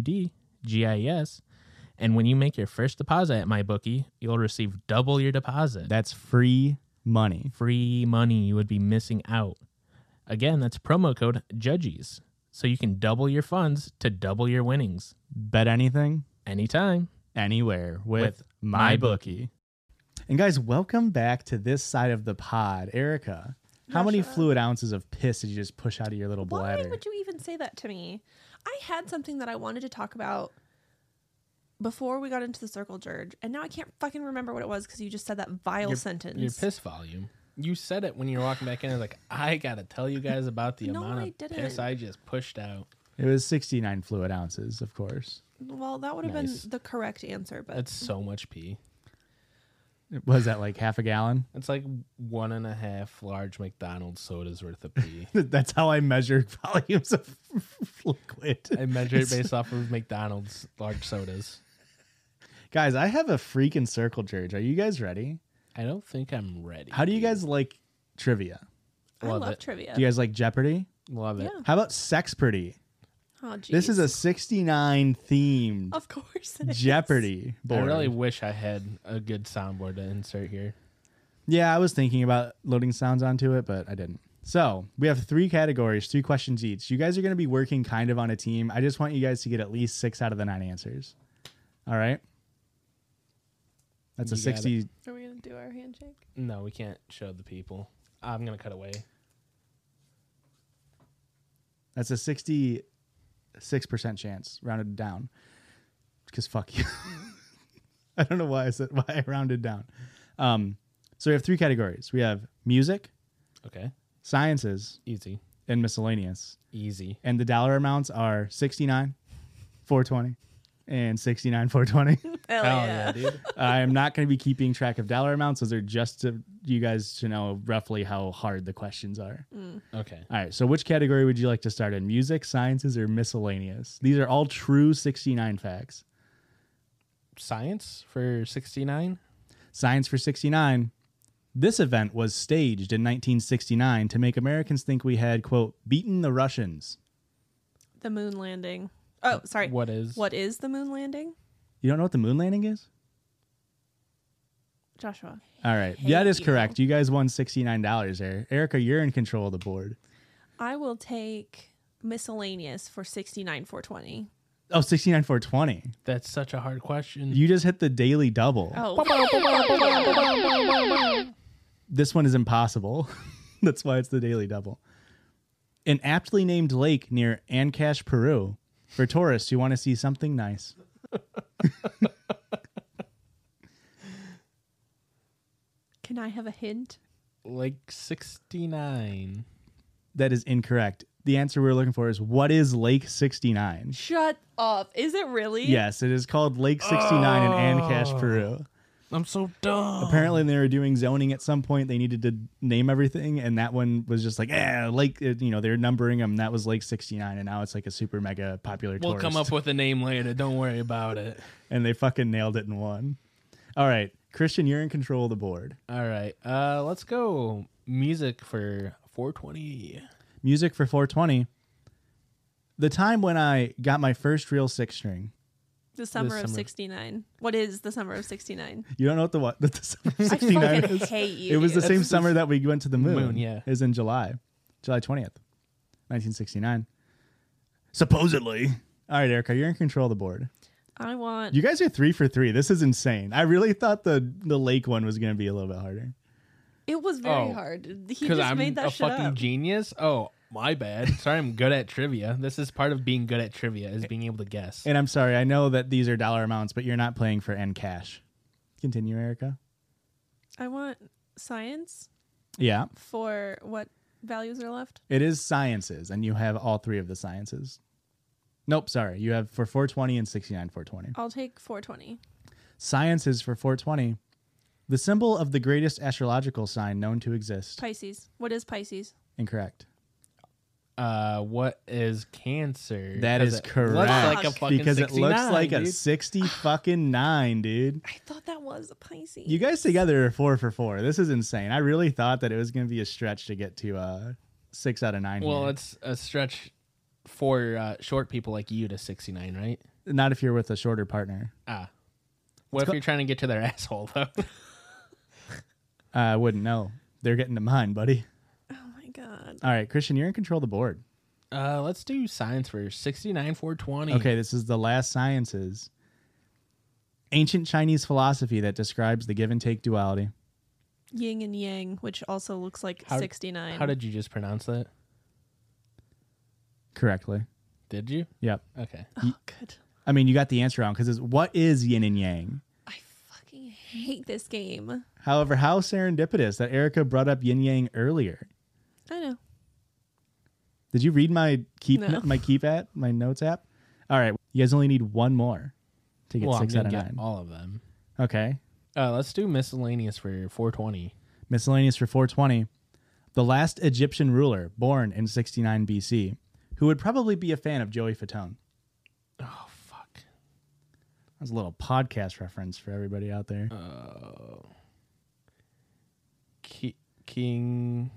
JUDGIES, and when you make your first deposit at MyBookie, you'll receive double your deposit. That's free money. Free money you would be missing out. Again, that's promo code JUDGIES, so you can double your funds to double your winnings. Bet anything, Anytime. anywhere with MyBookie. MyBookie. And guys, welcome back to this side of the pod. Erica, how many Russia. fluid ounces of piss did you just push out of your little Why bladder? would you even say that to me? I had something that I wanted to talk about before we got into the circle jerk, and now I can't fucking remember what it was because you just said that vile sentence. Your piss volume. You said it when you were walking back in. I was like, I gotta tell you guys about the No, amount I of piss didn't. I just pushed out. It was 69 fluid ounces, of course. Well, that would have Nice. been the correct answer, but That's so much pee. Was that like half a gallon? It's like 1.5 large McDonald's sodas worth of pee. That's how I measure volumes of liquid. I measure it based off of McDonald's large sodas. Guys, I have a freaking circle jerk. Are you guys ready? I don't think I'm ready. How do you guys like trivia? I Love love it. trivia. Do you guys like Jeopardy? Love it? Yeah. How about Sexperty? Oh, geez. This is a 69 themed Of course it is. Jeopardy board. I really wish I had a good soundboard to insert here. Yeah, I was thinking about loading sounds onto it, but I didn't. So we have 3 categories, 3 questions each. You guys are going to be working kind of on a team. I just want you guys to get at least 6 out of the 9 answers. All right? That's a You got 60. Are we going to do our handshake? No, we can't show the people. I'm gonna cut away. That's a 66% chance, rounded down. Because fuck you. I don't know why I rounded down. So we have 3 categories. We have music, Okay. sciences, Easy. and miscellaneous. Easy. And the dollar amounts are 69, 420, and 69, 420. Hell, Hell yeah. yeah, dude. I am not going to be keeping track of dollar amounts. Those are just to you guys to know roughly how hard the questions are. Okay. All right. So which category would you like to start in? Music, sciences, or miscellaneous? These are all true 69 facts. Science for 69. Science for 69. This event was staged in 1969 to make Americans think we had, quote, beaten the Russians. The moon landing. Oh, sorry. What is? What is the moon landing? You don't know what the moon landing is? Joshua. All right. Hate That is you. correct. You guys won $69 there. Erica, you're in control of the board. I will take miscellaneous for 69 420. Oh, 69 420. That's such a hard question. You just hit the daily double. Oh. This one is impossible. That's why it's the daily double. An aptly named lake near Ancash, Peru, for tourists who want to see something nice. Can I have a hint? Like 69. That is incorrect. The answer we're looking for is what is Lake 69? Shut up. Is it really? Yes, it is called Lake 69 in Ancash, Peru. I'm so dumb. Apparently, they were doing zoning at some point. They needed to name everything, and that one was just like, Lake. They're numbering them. That was Lake 69, and now it's like a super mega popular. We'll tourist. come up with a name later. Don't worry about it. And they fucking nailed it in one. All right, Christian, you're in control of the board. All right. Let's go music for 420. Music for 420. The time when I got my first real 6-string. The summer of summer. 69. What is the summer of 69? You don't know what the summer of I 69 fucking is? hate you. It was the dude. same summer that we went to the moon. Moon, yeah. It was in July 20th, 1969. Supposedly. All right, Erica, you're in control of the board. I want. You guys are 3 for 3. This is insane. I really thought the lake one was going to be a little bit harder. It was very Oh, hard. He Because just I'm made that a shit fucking up. genius. Oh, my bad. Sorry, I'm good at trivia. This is part of being good at trivia, is being able to guess. And I'm sorry, I know that these are dollar amounts, but you're not playing for N cash. Continue, Erica. I want science Yeah, for what values are left. it is sciences, and you have all 3 of the sciences. Nope, sorry. You have for 420 and 69 420. I'll take 420. Sciences for 420. The symbol of the greatest astrological sign known to exist. Pisces. What is Pisces? Incorrect. What is Cancer? That 'Cause is it correct. looks like a fucking because it looks 69, like a dude. 60 fucking 9, dude. I thought that was a Pisces. You guys together are 4 for 4. This is insane. I really thought that it was going to be a stretch to get to 6 out of 9. Well, here. it's a stretch for short people like you to 69, right? Not if you're with a shorter partner. What if you're trying to get to their asshole, though? I wouldn't know. They're getting to mine, buddy. Oh my god. All right, Christian, you're in control of the board. Let's do science for 69 420. Okay, this is the last sciences. Ancient Chinese philosophy that describes the give and take duality. Yin and Yang, which also looks like How- 69. How did you just pronounce that? Correctly. Did you? Yep. Okay. Oh, good. I mean, you got the answer wrong because what is yin and yang? I fucking hate this game. However, how serendipitous that Erica brought up yin yang earlier. I know. Did you read my No. my notes app? All right, you guys only need one more to get Well, 6 I'm out of gonna get 9. all of them. Okay. Let's do miscellaneous for 420. Miscellaneous for 420. The last Egyptian ruler born in 69 BC, who would probably be a fan of Joey Fatone. Oh fuck. That was a little podcast reference for everybody out there. King.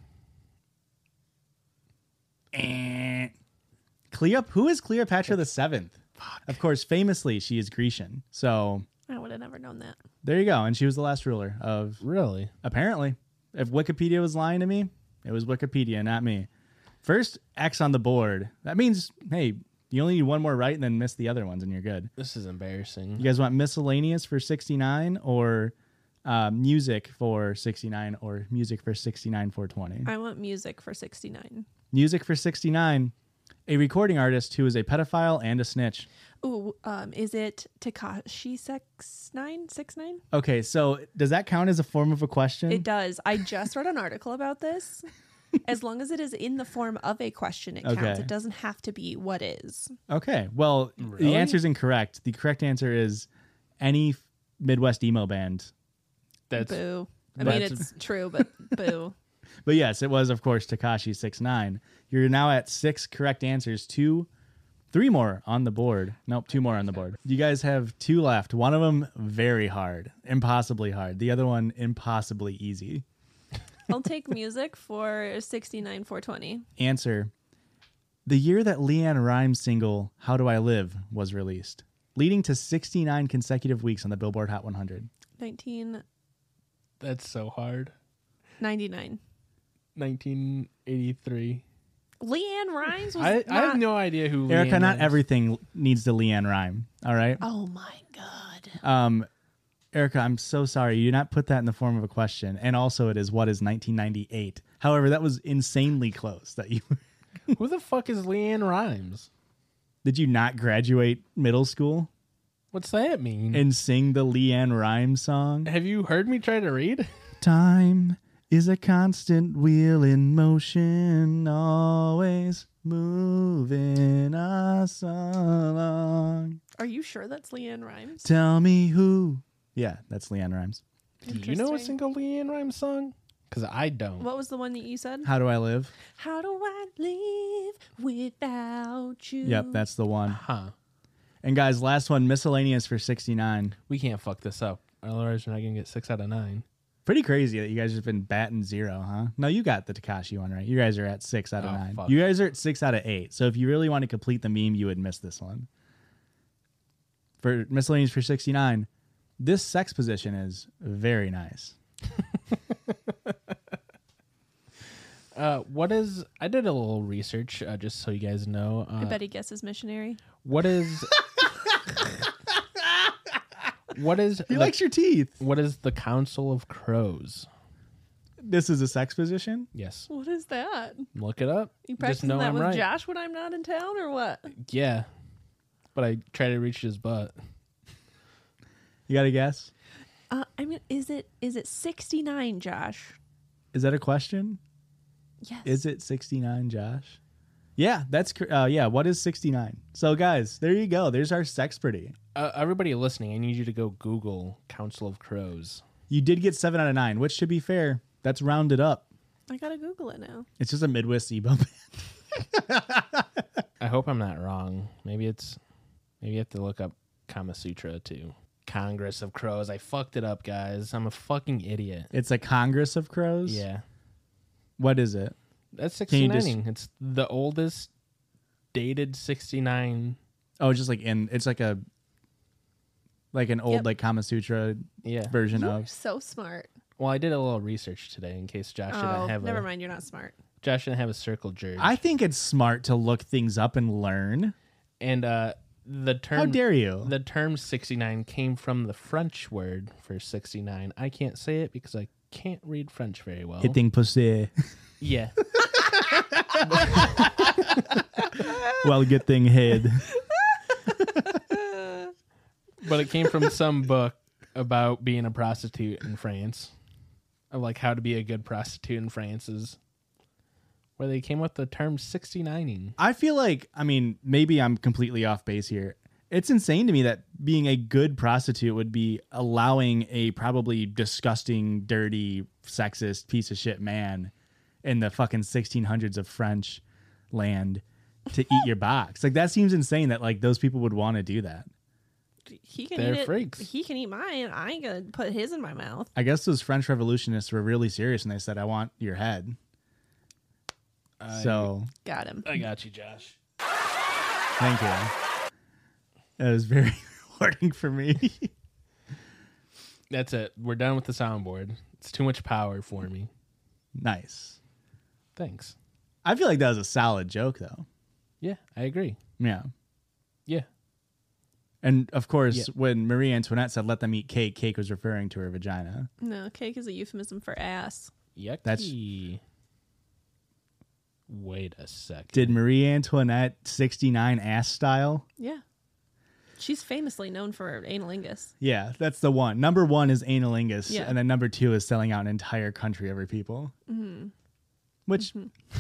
Who is Cleopatra the Seventh? Of course, famously, she is Grecian. So I would have never known that. there you go. And she was the last ruler of, Really? apparently. If Wikipedia was lying to me, it was Wikipedia, not me. First X on the board. That means, hey, you only need one more right and then miss the other ones and you're good. This is embarrassing. You guys want miscellaneous for 69 or music for 69 or music for 69 420? I want music for 69. Music for 69, a recording artist who is a pedophile and a snitch. Ooh, is it Tekashi 69? Okay, so does that count as a form of a question? It does. I just read an article about this. As long as it is in the form of a question, it counts. Okay. It doesn't have to be what is. Okay, well, Really? the answer is incorrect. The correct answer is any Midwest emo band. That's Boo. I mean, That's- it's true, but boo. But yes, it was, of course, Tekashi 69. You're now at 6 correct answers. 3 more on the board. Nope, 2 more on the board. You guys have 2 left. One of them very hard, impossibly hard. The other one impossibly easy. I'll take music for 69 420. Answer: the year that Leanne Rimes' single "How Do I Live" was released, leading to 69 consecutive weeks on the Billboard Hot 100. 1999. That's so hard. 1983. Leanne Rimes was I not... have no idea who. Erica, Leanne not is. everything needs to Leanne rhyme. All right. Oh my god. Erica, I'm so sorry. You did not put that in the form of a question. And also it is what is 1998. However, that was insanely close. That you Who the fuck is Leanne Rimes? Did you not graduate middle school What's that mean? and sing the Leanne Rimes song? Have you heard me try to read? Time is a constant wheel in motion, always moving us along. Are you sure that's Leanne Rimes? Tell me who. Yeah, that's Leanne Rimes. Do you know a Interesting. single Leanne Rimes song? Because I don't. What was the one that you said? How Do I Live? How do I live without you? Yep, that's the one. Huh. And guys, last one, miscellaneous for 69. We can't fuck this up. Otherwise, we're not going to get 6 out of 9. Pretty crazy that you guys have been batting 0, huh? No, you got the Tekashi one right. You guys are at 6 out of Oh, 9. fuck. You guys are at 6 out of 8. So if you really want to complete the meme, you would miss this one. For miscellaneous for 69, this sex position is very nice. What is... I did a little research, just so you guys know. I bet he guesses missionary. What is... what is... He the, likes your teeth. what is the Council of Crows? This is a sex position? Yes. What is that? Look it up. You Just practicing know that I'm with right. Josh when I'm not in town, or what? Yeah. But I try to reach his butt. You got a guess? I mean, is it 69, Josh? Is that a question? Yes. Is it 69, Josh? Yeah, that's yeah. What is 69? So, guys, there you go. There's our sexperty. Everybody listening, I need you to go Google Council of Crows. You did get 7 out of 9, which, to be fair, that's rounded up. I gotta Google it now. It's just a Midwest emo band. I hope I'm not wrong. Maybe you have to look up Kama Sutra too. Congress of Crows. I fucked it up, guys. I'm a fucking idiot. It's a Congress of Crows. Yeah. What is it? That's Can you 69. It's the oldest dated 69. Oh, it's just like it's like an old Yep. like Kama Sutra Yeah. version You're of. so smart. Well, I did a little research today in case Josh didn't have never mind. You're not smart. Josh didn't have a circle jerk. I think it's smart to look things up and learn. And the term How dare you? The term 69 came from the French word for 69. I can't say it because I can't read French very well. Hitting pussy. Yeah. Well, good thing head. But it came from some book about being a prostitute in France, of like how to be a good prostitute in France, is where they came up with the term 69ing. I feel like, I mean, maybe I'm completely off base here. It's insane to me that being a good prostitute would be allowing a probably disgusting, dirty, sexist piece of shit man in the fucking 1600s of French land to eat your box. Like, that seems insane that like those people would want to do that. He can They're eat it. freaks. He can eat mine. I ain't gonna put his in my mouth. I guess those French revolutionists were really serious and they said, I want your head. So, Got him. I got you, Josh. thank you. That was very rewarding for me. That's it. We're done with the soundboard. It's too much power for me. Nice. Thanks. I feel like that was a solid joke, though. Yeah, I agree. Yeah. Yeah. And of course, Yeah. when Marie Antoinette said, let them eat cake, cake was referring to her vagina. No, cake is a euphemism for ass. Yucky. That's- Wait a second. Did Marie Antoinette 69 ass style? Yeah. She's famously known for analingus. Yeah, that's the one. Number one is analingus, Yeah. and then number two is selling out an entire country of her people. Mm-hmm. Which,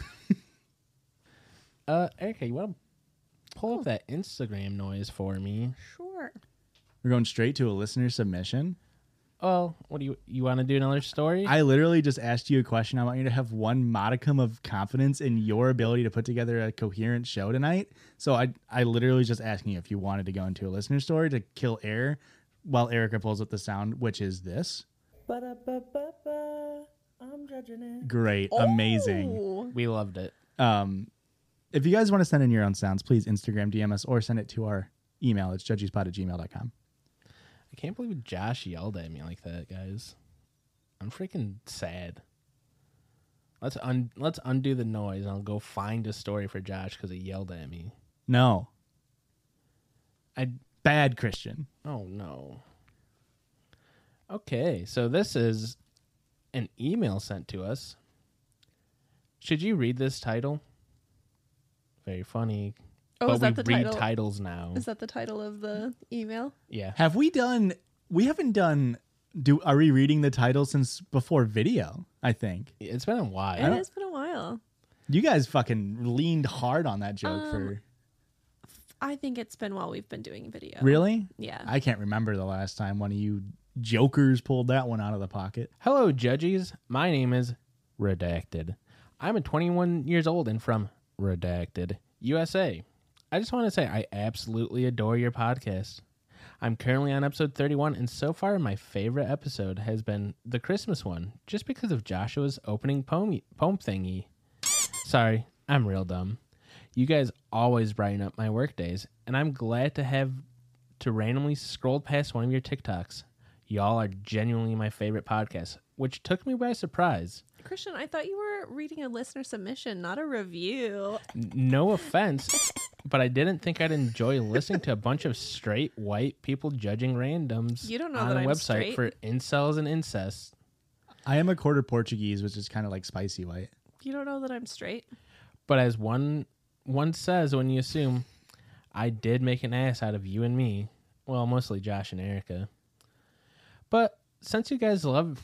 Erica, you want to pull up that Instagram noise for me? Sure. we're going straight to a listener submission. Oh, what do you want to do another story? I literally just asked you a question. I want you to have one modicum of confidence in your ability to put together a coherent show tonight. So I literally just asking you if you wanted to go into a listener story to kill air while Erica pulls up the sound, which is this. Ba-da-ba-ba-ba, I'm judging it. Great. Amazing. Oh. We loved it. If you guys want to send in your own sounds, please Instagram DM us or send it to our email. It's judgyspot@gmail.com. I can't believe Josh yelled at me like that, guys. I'm freaking sad. Let's undo the noise, and I'll go find a story for Josh because he yelled at me. No. I Bad Christian. Oh, no. Okay, so this is an email sent to us. Should you read this title? Very funny. Oh, but is that we the read title? titles now. Is that the title of the email? Yeah. Have we done, we haven't done, are we reading the title since before video, I think. It's been a while. It has been a while. You guys fucking leaned hard on that joke for, I think it's been while we've been doing video. really? Yeah. I can't remember the last time one of you jokers pulled that one out of the pocket. Hello, judges. My name is Redacted. I'm a 21 years old and from Redacted, USA. I just want to say I absolutely adore your podcast. I'm currently on episode 31, and so far my favorite episode has been the Christmas one, just because of Joshua's opening poem thingy. Sorry, I'm real dumb. You guys always brighten up my work days, and I'm glad to have to randomly scroll past one of your TikToks. Y'all are genuinely my favorite podcast, which took me by surprise. Christian, I thought you were reading a listener submission, not a review. No offense, but I didn't think I'd enjoy listening to a bunch of straight white people judging randoms You don't know on that a I'm website straight. for incels and incest. I am a quarter Portuguese, which is kind of like spicy white. You don't know that I'm straight? But as one says when you assume, I did make an ass out of you and me. Well, mostly Josh and Erica. But since you guys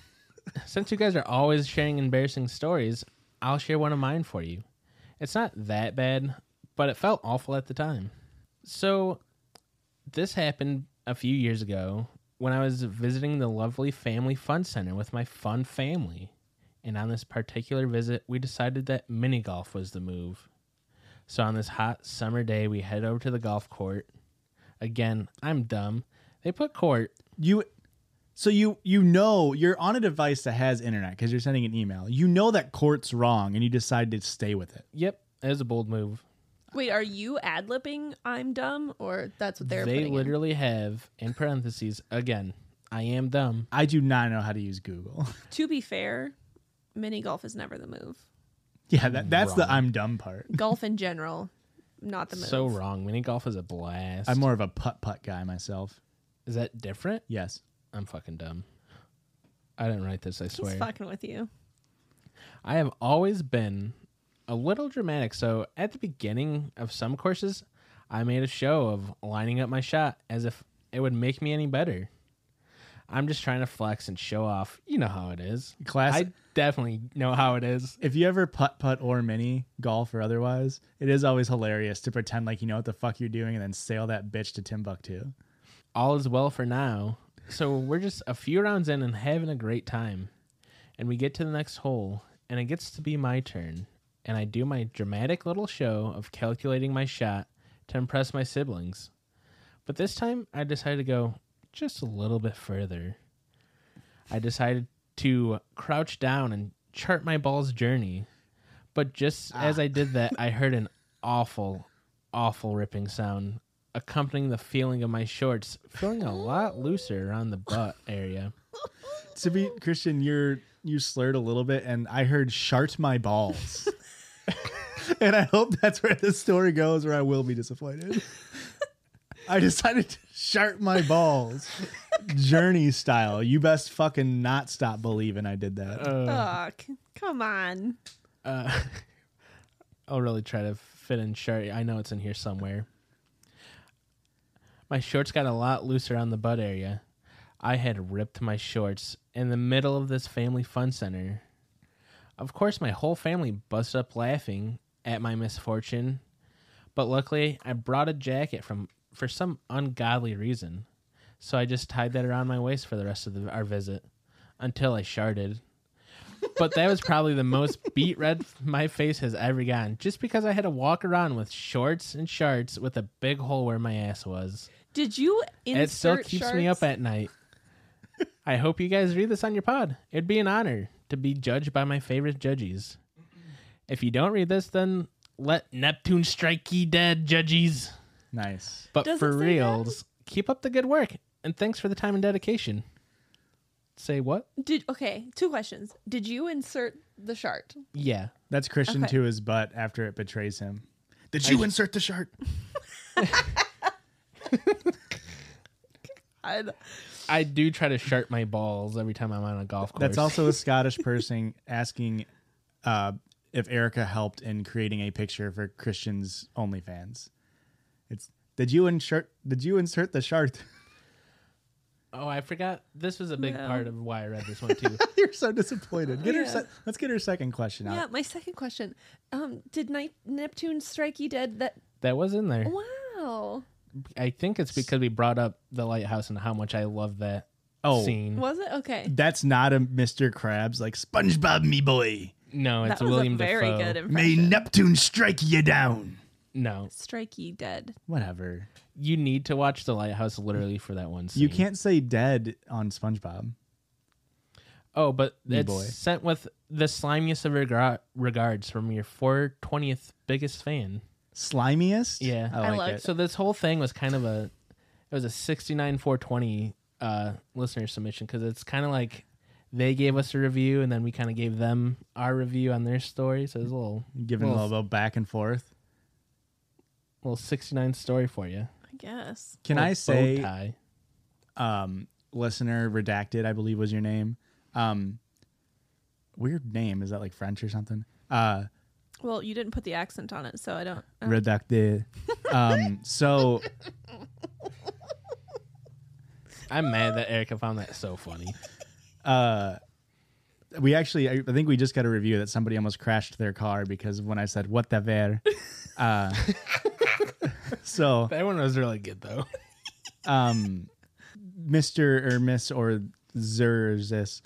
are always sharing embarrassing stories, I'll share one of mine for you. It's not that bad, but it felt awful at the time. So, this happened a few years ago when I was visiting the lovely Family Fun Center with my fun family. And on this particular visit, we decided that mini golf was the move. So on this hot summer day, we head over to the golf court. Again, I'm dumb. They put court. So you know you're on a device that has internet because you're sending an email. You know that court's wrong and you decide to stay with it. Yep, it was a bold move. Wait, are you ad-libbing I'm dumb, or that's what they're They putting in? literally have, in parentheses, again, I am dumb. I do not know how to use Google. To be fair, mini golf is never the move. Yeah, that's the Wrong. I'm dumb part. Golf in general, not the move. So wrong. Mini golf is a blast. I'm more of a putt-putt guy myself. Is that different? Yes. I'm fucking dumb. I didn't write this, I He's swear. fucking with you. I have always been a little dramatic, so at the beginning of some courses, I made a show of lining up my shot as if it would make me any better. I'm just trying to flex and show off. You know how it is. Classic. I definitely know how it is. If you ever putt or mini golf or otherwise, it is always hilarious to pretend like you know what the fuck you're doing and then sail that bitch to Timbuktu. All is well for now. So we're just a few rounds in and having a great time. And we get to the next hole, and it gets to be my turn. And I do my dramatic little show of calculating my shot to impress my siblings. But this time, I decided to go just a little bit further. I decided to crouch down and chart my ball's journey. But just as I did that, I heard an awful, awful ripping sound, accompanying the feeling of my shorts feeling a lot looser around the butt area. To be Christian, you slurred a little bit, and I heard "shart my balls," and I hope that's where the story goes, or I will be disappointed. I decided to shart my balls, Journey style. You best fucking not stop believing I did that. Come on. I'll really try to fit in short. I know it's in here somewhere. My shorts got a lot looser on the butt area. I had ripped my shorts in the middle of this family fun center. Of course, my whole family busted up laughing at my misfortune, but luckily I brought a jacket for some ungodly reason, so I just tied that around my waist for the rest of our visit until I sharted. But that was probably the most beat red my face has ever gotten, just because I had to walk around with shorts and sharts with a big hole where my ass was. Did you insert It still keeps me up at night. I hope you guys read this on your pod. It'd be an honor to be judged by my favorite judges. If you don't read this, then let Neptune strike ye dead, judges. Nice. But Does for it say reals, keep up the good work, and thanks for the time and dedication. Say what? Okay, 2 questions. Did you insert the shart? Yeah. That's Christian Okay. to his butt after it betrays him. Did you insert the shart? I do try to shart my balls every time I'm on a golf course. That's also a Scottish person asking if Erica helped in creating a picture for Christian's OnlyFans. It's did you insert the shart? Oh, I forgot. This was a big No. part of why I read this one too. You're so disappointed. Yeah. Let's get her second question out. Yeah, my second question. Did Neptune strike you dead? That was in there. Wow. I think it's because we brought up the lighthouse and how much I love that scene. Was it? Okay. That's not a Mr. Krabs like SpongeBob, me boy. No, it's That was William a very Dafoe. good May impression. Neptune strike you down. No, Strike ye dead. Whatever. you need to watch the lighthouse literally for that one scene. You can't say dead on SpongeBob. Oh, but Me it's boy. sent with the slimiest of regards from your 420th biggest fan. Slimiest? Yeah. I like like it. So this whole thing was kind of it was a 69 420 listener submission, because it's kind of like they gave us a review and then we kind of gave them our review on their story. So it's a little Giving a little bit back and forth. 69 story for you. I guess. Can Little I say, bow tie. listener redacted, I believe was your name. Weird name. Is that like French or something? Well, you didn't put the accent on it, so I don't. Redacted. So I'm mad that Erica found that so funny. we actually, I think we just got a review that somebody almost crashed their car because when I said what the ver. So That one was really good though. Mr. or Miss or Zerzis,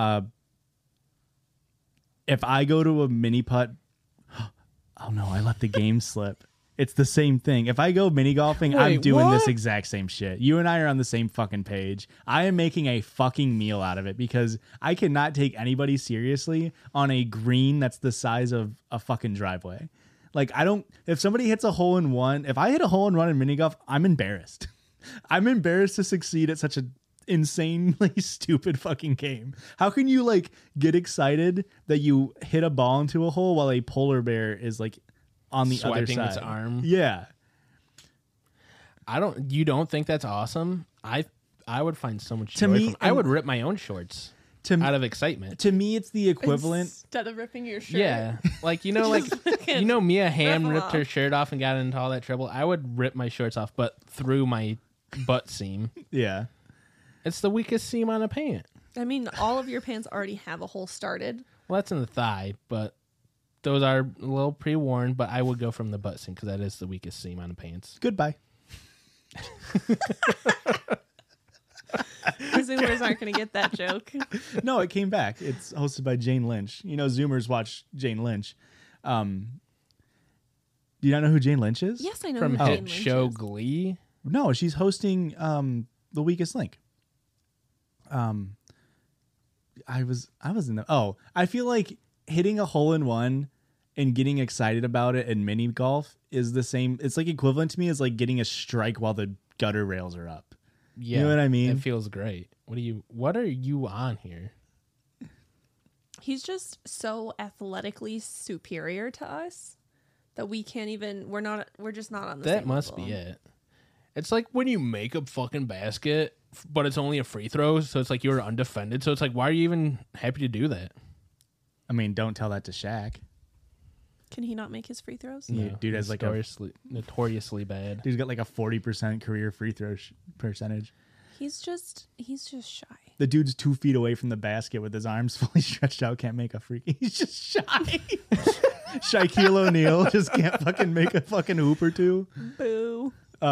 if I go to a mini putt, oh no, I let the game slip. It's the same thing. If I go mini golfing, I'm Wait, doing this what? exact same shit. You and I are on the same fucking page. I am making a fucking meal out of it because I cannot take anybody seriously on a green that's the size of a fucking driveway. Like, if somebody hits a hole in one, if I hit a hole in one in mini golf, I'm embarrassed. I'm embarrassed to succeed at such an insanely stupid fucking game. How can you like get excited that you hit a ball into a hole while a polar bear is like on the other Swiping side? its arm. Yeah. You don't think that's awesome? I would find so much To joy me, from I would rip my own shorts To out of excitement. to me, it's the equivalent. Instead of ripping your shirt. Yeah. Like Mia Hamm rip ripped her off. shirt off and got into all that trouble. I would rip my shorts off, but through my butt seam. Yeah. It's the weakest seam on a pant. I mean, all of your pants already have a hole started. Well, that's in the thigh, but those are a little pre-worn. But I would go from the butt seam because that is the weakest seam on the pants. Goodbye. Zoomers aren't going to get that joke. No, it came back. It's hosted by Jane Lynch. You know, Zoomers watch Jane Lynch. Do you not know who Jane Lynch is? Yes, I know From who Jane hit Lynch show is. Glee. No, she's hosting The Weakest Link. I was in the I feel like hitting a hole in one and getting excited about it in mini golf is the same. It's like equivalent to me as like getting a strike while the gutter rails are up. Yeah, You know what I mean? It feels great. What are you on here? He's just so athletically superior to us that we can't even. We're just not on the same That must level. be it. It's like when you make a fucking basket, but it's only a free throw, so it's like you're undefended. So it's like, why are you even happy to do that? I mean, don't tell that to Shaq. Can he not make his free throws? Yeah, dude has like a notoriously bad. dude's got like a 40% career free throw percentage. He's just shy. The dude's 2 feet away from the basket with his arms fully stretched out. Can't make a free. He's just shy. Shaquille O'Neal just can't fucking make a fucking hoop or two. Boo.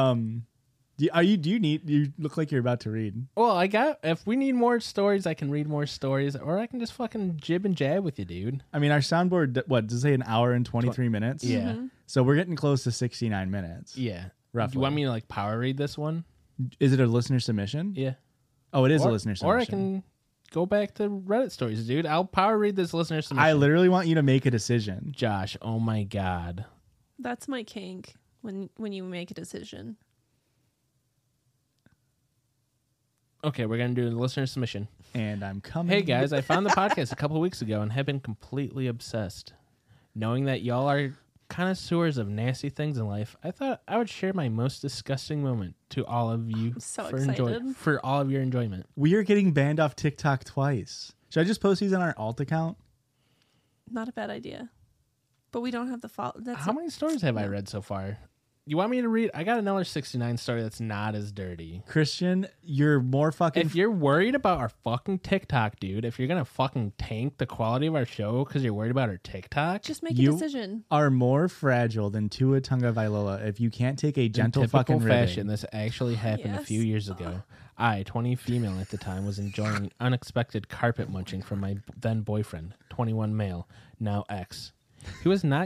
You look like you're about to read. Well, if we need more stories, I can read more stories, or I can just fucking jib and jab with you, dude. I mean, our soundboard, what does it say, an hour and 23 minutes? Yeah. Mm-hmm. So we're getting close to 69 minutes. Yeah. Roughly. You want me to like power read this one? Is it a listener submission? Yeah. Oh, it is or, a listener submission. Or I can go back to Reddit stories, dude. I'll power read this listener submission. I literally want you to make a decision. Josh, oh my God. That's my kink when you make a decision. Okay, we're going to do the listener submission. And I'm coming. Hey guys, I found the podcast a couple of weeks ago and have been completely obsessed. Knowing that y'all are connoisseurs of nasty things in life, I thought I would share my most disgusting moment to all of you I'm so excited. for all of your enjoyment. We are getting banned off TikTok twice. Should I just post these on our alt account? Not a bad idea. But we don't have the follow. How many stories have I read so far? You want me to read? I got another 69 story that's not as dirty. Christian, you're more fucking... If you're worried about our fucking TikTok, dude, if you're going to fucking tank the quality of our show because you're worried about our TikTok, Just make You- a decision. are more fragile than Tua Tagovailoa if you can't take a gentle in typical fucking fashion, ribbon. this actually happened a Yes. few years ago. I, 20 female at the time, was enjoying unexpected carpet munching from my then boyfriend, 21 male, now ex. He was not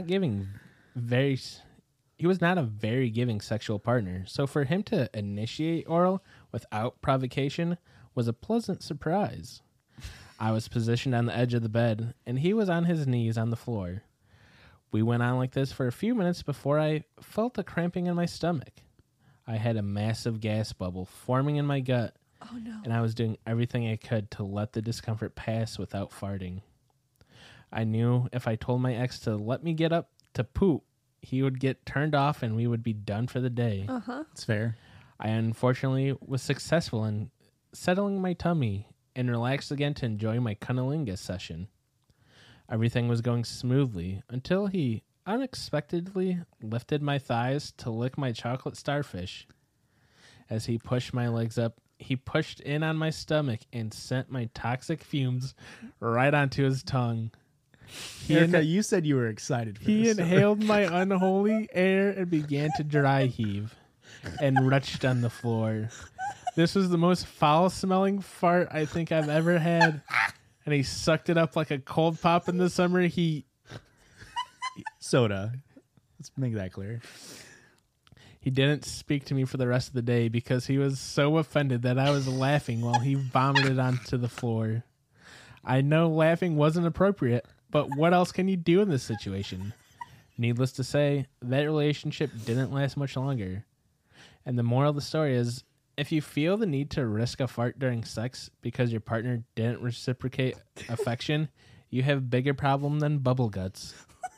a very giving sexual partner, so for him to initiate oral without provocation was a pleasant surprise. I was positioned on the edge of the bed, and he was on his knees on the floor. We went on like this for a few minutes before I felt a cramping in my stomach. I had a massive gas bubble forming in my gut, Oh no. and I was doing everything I could to let the discomfort pass without farting. I knew if I told my ex to let me get up to poop, he would get turned off and we would be done for the day. Uh-huh. It's fair. I unfortunately was successful in settling my tummy and relaxed again to enjoy my cunnilingus session. Everything was going smoothly until he unexpectedly lifted my thighs to lick my chocolate starfish. As he pushed my legs up, he pushed in on my stomach and sent my toxic fumes right onto his tongue. Erica, you said you were excited for He this. inhaled my unholy air and began to dry heave and retched on the floor. This was the most foul-smelling fart I think I've ever had, and he sucked it up like a cold pop in the summer heat. Soda. Let's make that clear. He didn't speak to me for the rest of the day because he was so offended that I was laughing while he vomited onto the floor. I know laughing wasn't appropriate, but what else can you do in this situation? Needless to say, that relationship didn't last much longer. And the moral of the story is, if you feel the need to risk a fart during sex because your partner didn't reciprocate affection, you have bigger problem than bubble guts.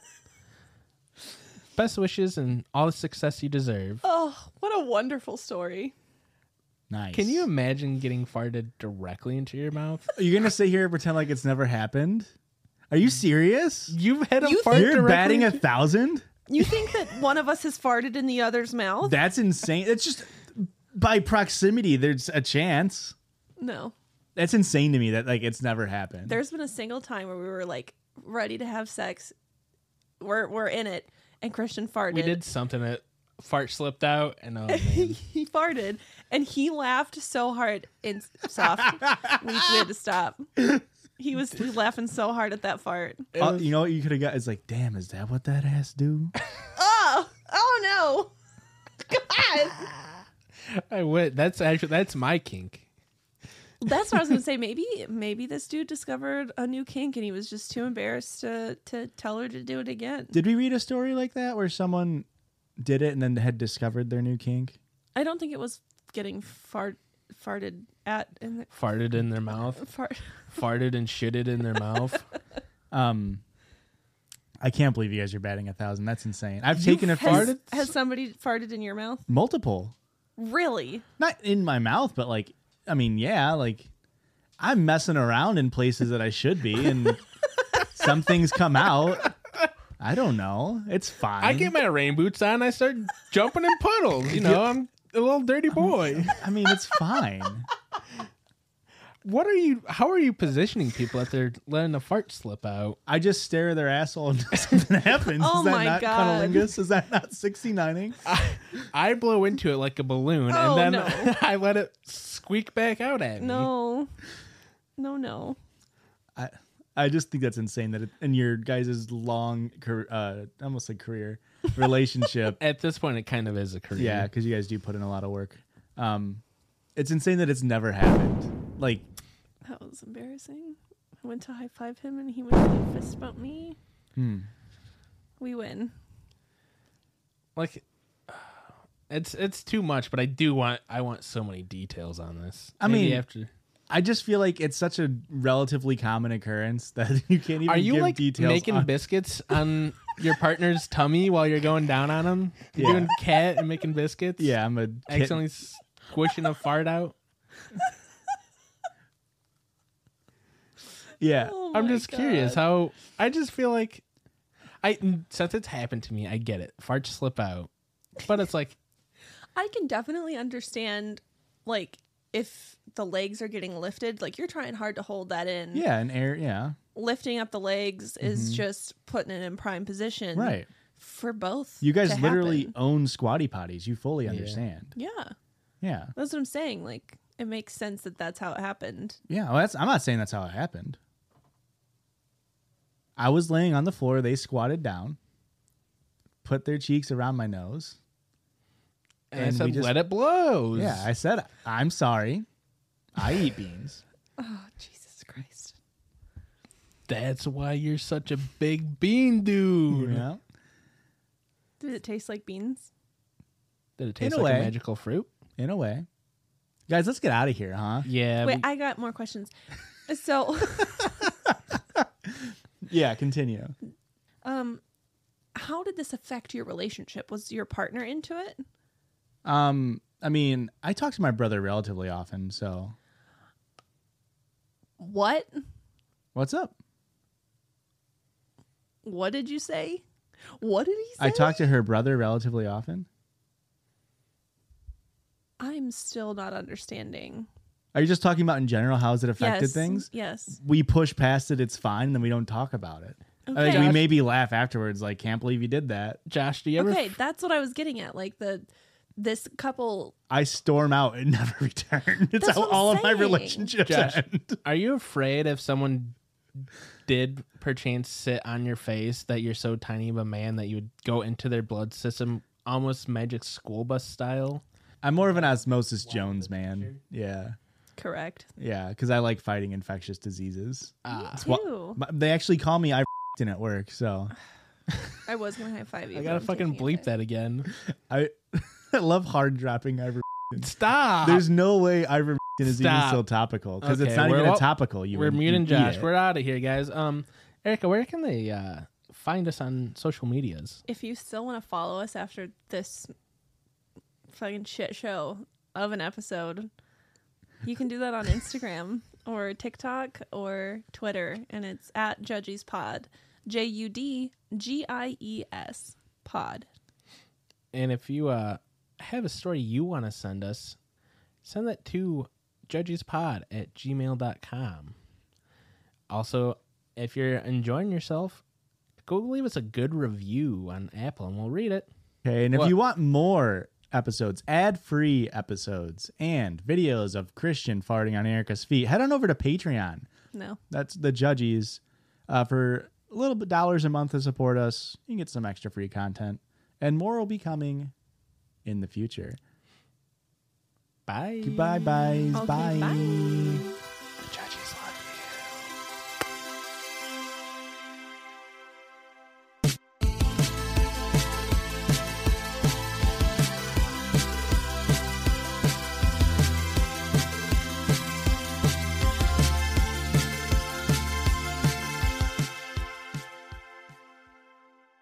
Best wishes and all the success you deserve. Oh, what a wonderful story. Nice. Can you imagine getting farted directly into your mouth? Are you going to sit here and pretend like it's never happened? Are you serious? You've had a You fart You're directly batting into- 1,000? You think that one of us has farted in the other's mouth? That's insane. It's just by proximity, there's a chance. No. That's insane to me that like it's never happened. There's been a single time where we were like ready to have sex. We're in it, and Christian farted. We did something that fart slipped out, and oh man. He farted, and he laughed so hard and soft. we had to stop. He was laughing so hard at that fart. You know what you could have got is like, damn, is that what that ass do? Oh no! God, I would. That's my kink. that's what I was gonna say. Maybe this dude discovered a new kink, and he was just too embarrassed to tell her to do it again. Did we read a story like that where someone did it and then had discovered their new kink? I don't think it was getting farted at in the Farted in their mouth. Farted and shitted in their mouth. I can't believe you guys are batting 1,000. That's insane. I've taken a farted Has somebody farted in your mouth? multiple, Really? not in my mouth, but like, I mean, yeah, like I'm messing around in places that I should be, and some things come out. I don't know. It's fine. I get my rain boots on. I start jumping in puddles. You know, I'm a little dirty boy. I mean, it's fine. How are you positioning people if they're letting a fart slip out? I just stare at their asshole until something happens. Oh Is that my not God. cunnilingus? Is that not 69ing? I blow into it like a balloon, Oh, and then no. I let it squeak back out at me. No. I just think that's insane that in your guys' long, almost like career relationship. At this point, it kind of is a career. Yeah, because you guys do put in a lot of work. It's insane that it's never happened. Like, That was embarrassing. I went to high five him, and he went to fist bump me. We win. Like, it's too much, but I want so many details on this. I Maybe mean, after. I just feel like it's such a relatively common occurrence that you can't even Are you give like details making on. biscuits on your partner's tummy while you're going down on him? You're Yeah. doing cat and making biscuits? Yeah, I'm a kid. Accidentally squishing a fart out? Yeah. Oh I'm my just curious God. how I just feel like since it's happened to me, I get it. Farts slip out. But it's like I can definitely understand, like, if the legs are getting lifted, like, you're trying hard to hold that in. Yeah, an air. Yeah. Lifting up the legs is just putting it in prime position. Right. For both. You guys to literally happen. own squatty potties. You fully understand. Yeah. Yeah. That's what I'm saying. Like, it makes sense that that's how it happened. Yeah. Well, I'm not saying that's how it happened. I was laying on the floor. They squatted down, put their cheeks around my nose. and I And we said, just- let it blow. Yeah. I said, I'm sorry. I eat beans. Oh, Jesus Christ. That's why you're such a big bean dude. Yeah. Did it taste like beans? Did it taste In a like way. a magical fruit? In a way. Guys, let's get out of here, huh? Yeah. Wait, I got more questions. So, Yeah, continue. how did this affect your relationship? Was your partner into it? I mean, I talk to my brother relatively often, so What? what's up? What did you say? What did he say? I talk to her brother relatively often. I'm still not understanding. Are you just talking about in general how has it affected Yes. things? Yes. We push past it, it's fine, and then we don't talk about it. Like, Okay. we maybe laugh afterwards, like, can't believe you did that. Josh, do you ever Okay, that's what I was getting at. Like this couple. I storm out and never return. It's That's how what I'm all of my saying. relationships Josh, end. are you afraid if someone did perchance sit on your face that you're so tiny of a man that you would go into their blood system almost Magic School Bus style? I'm more of an Osmosis Jones man. Yeah. Correct. Yeah, because I like fighting infectious diseases. Ew. They actually call me I in at work, so I was gonna high five you. I but gotta I'm fucking taking it bleep back. that again. I love hard dropping Ivor. Stop. There's no way Ivor is even Stop. still topical because it's Okay, not we're- even a well, topical. We're muting Josh. It. We're out of here, guys. Erica, where can they find us on social medias? If you still want to follow us after this fucking shit show of an episode, you can do that on Instagram or TikTok or Twitter, and it's at JudgiesPod. JUDGIES pod. And if you have a story you want to send us, send that to judgespod@gmail.com. Also, if you're enjoying yourself, go leave us a good review on Apple and we'll read it. Okay, and if What? you want more episodes, ad-free episodes, and videos of Christian farting on Erica's feet, head on over to Patreon. No. That's the Judgies. For a little bit dollars a month to support us, you can get some extra free content. And more will be coming in the future. Bye. Goodbye, guys. Okay, Bye. bye.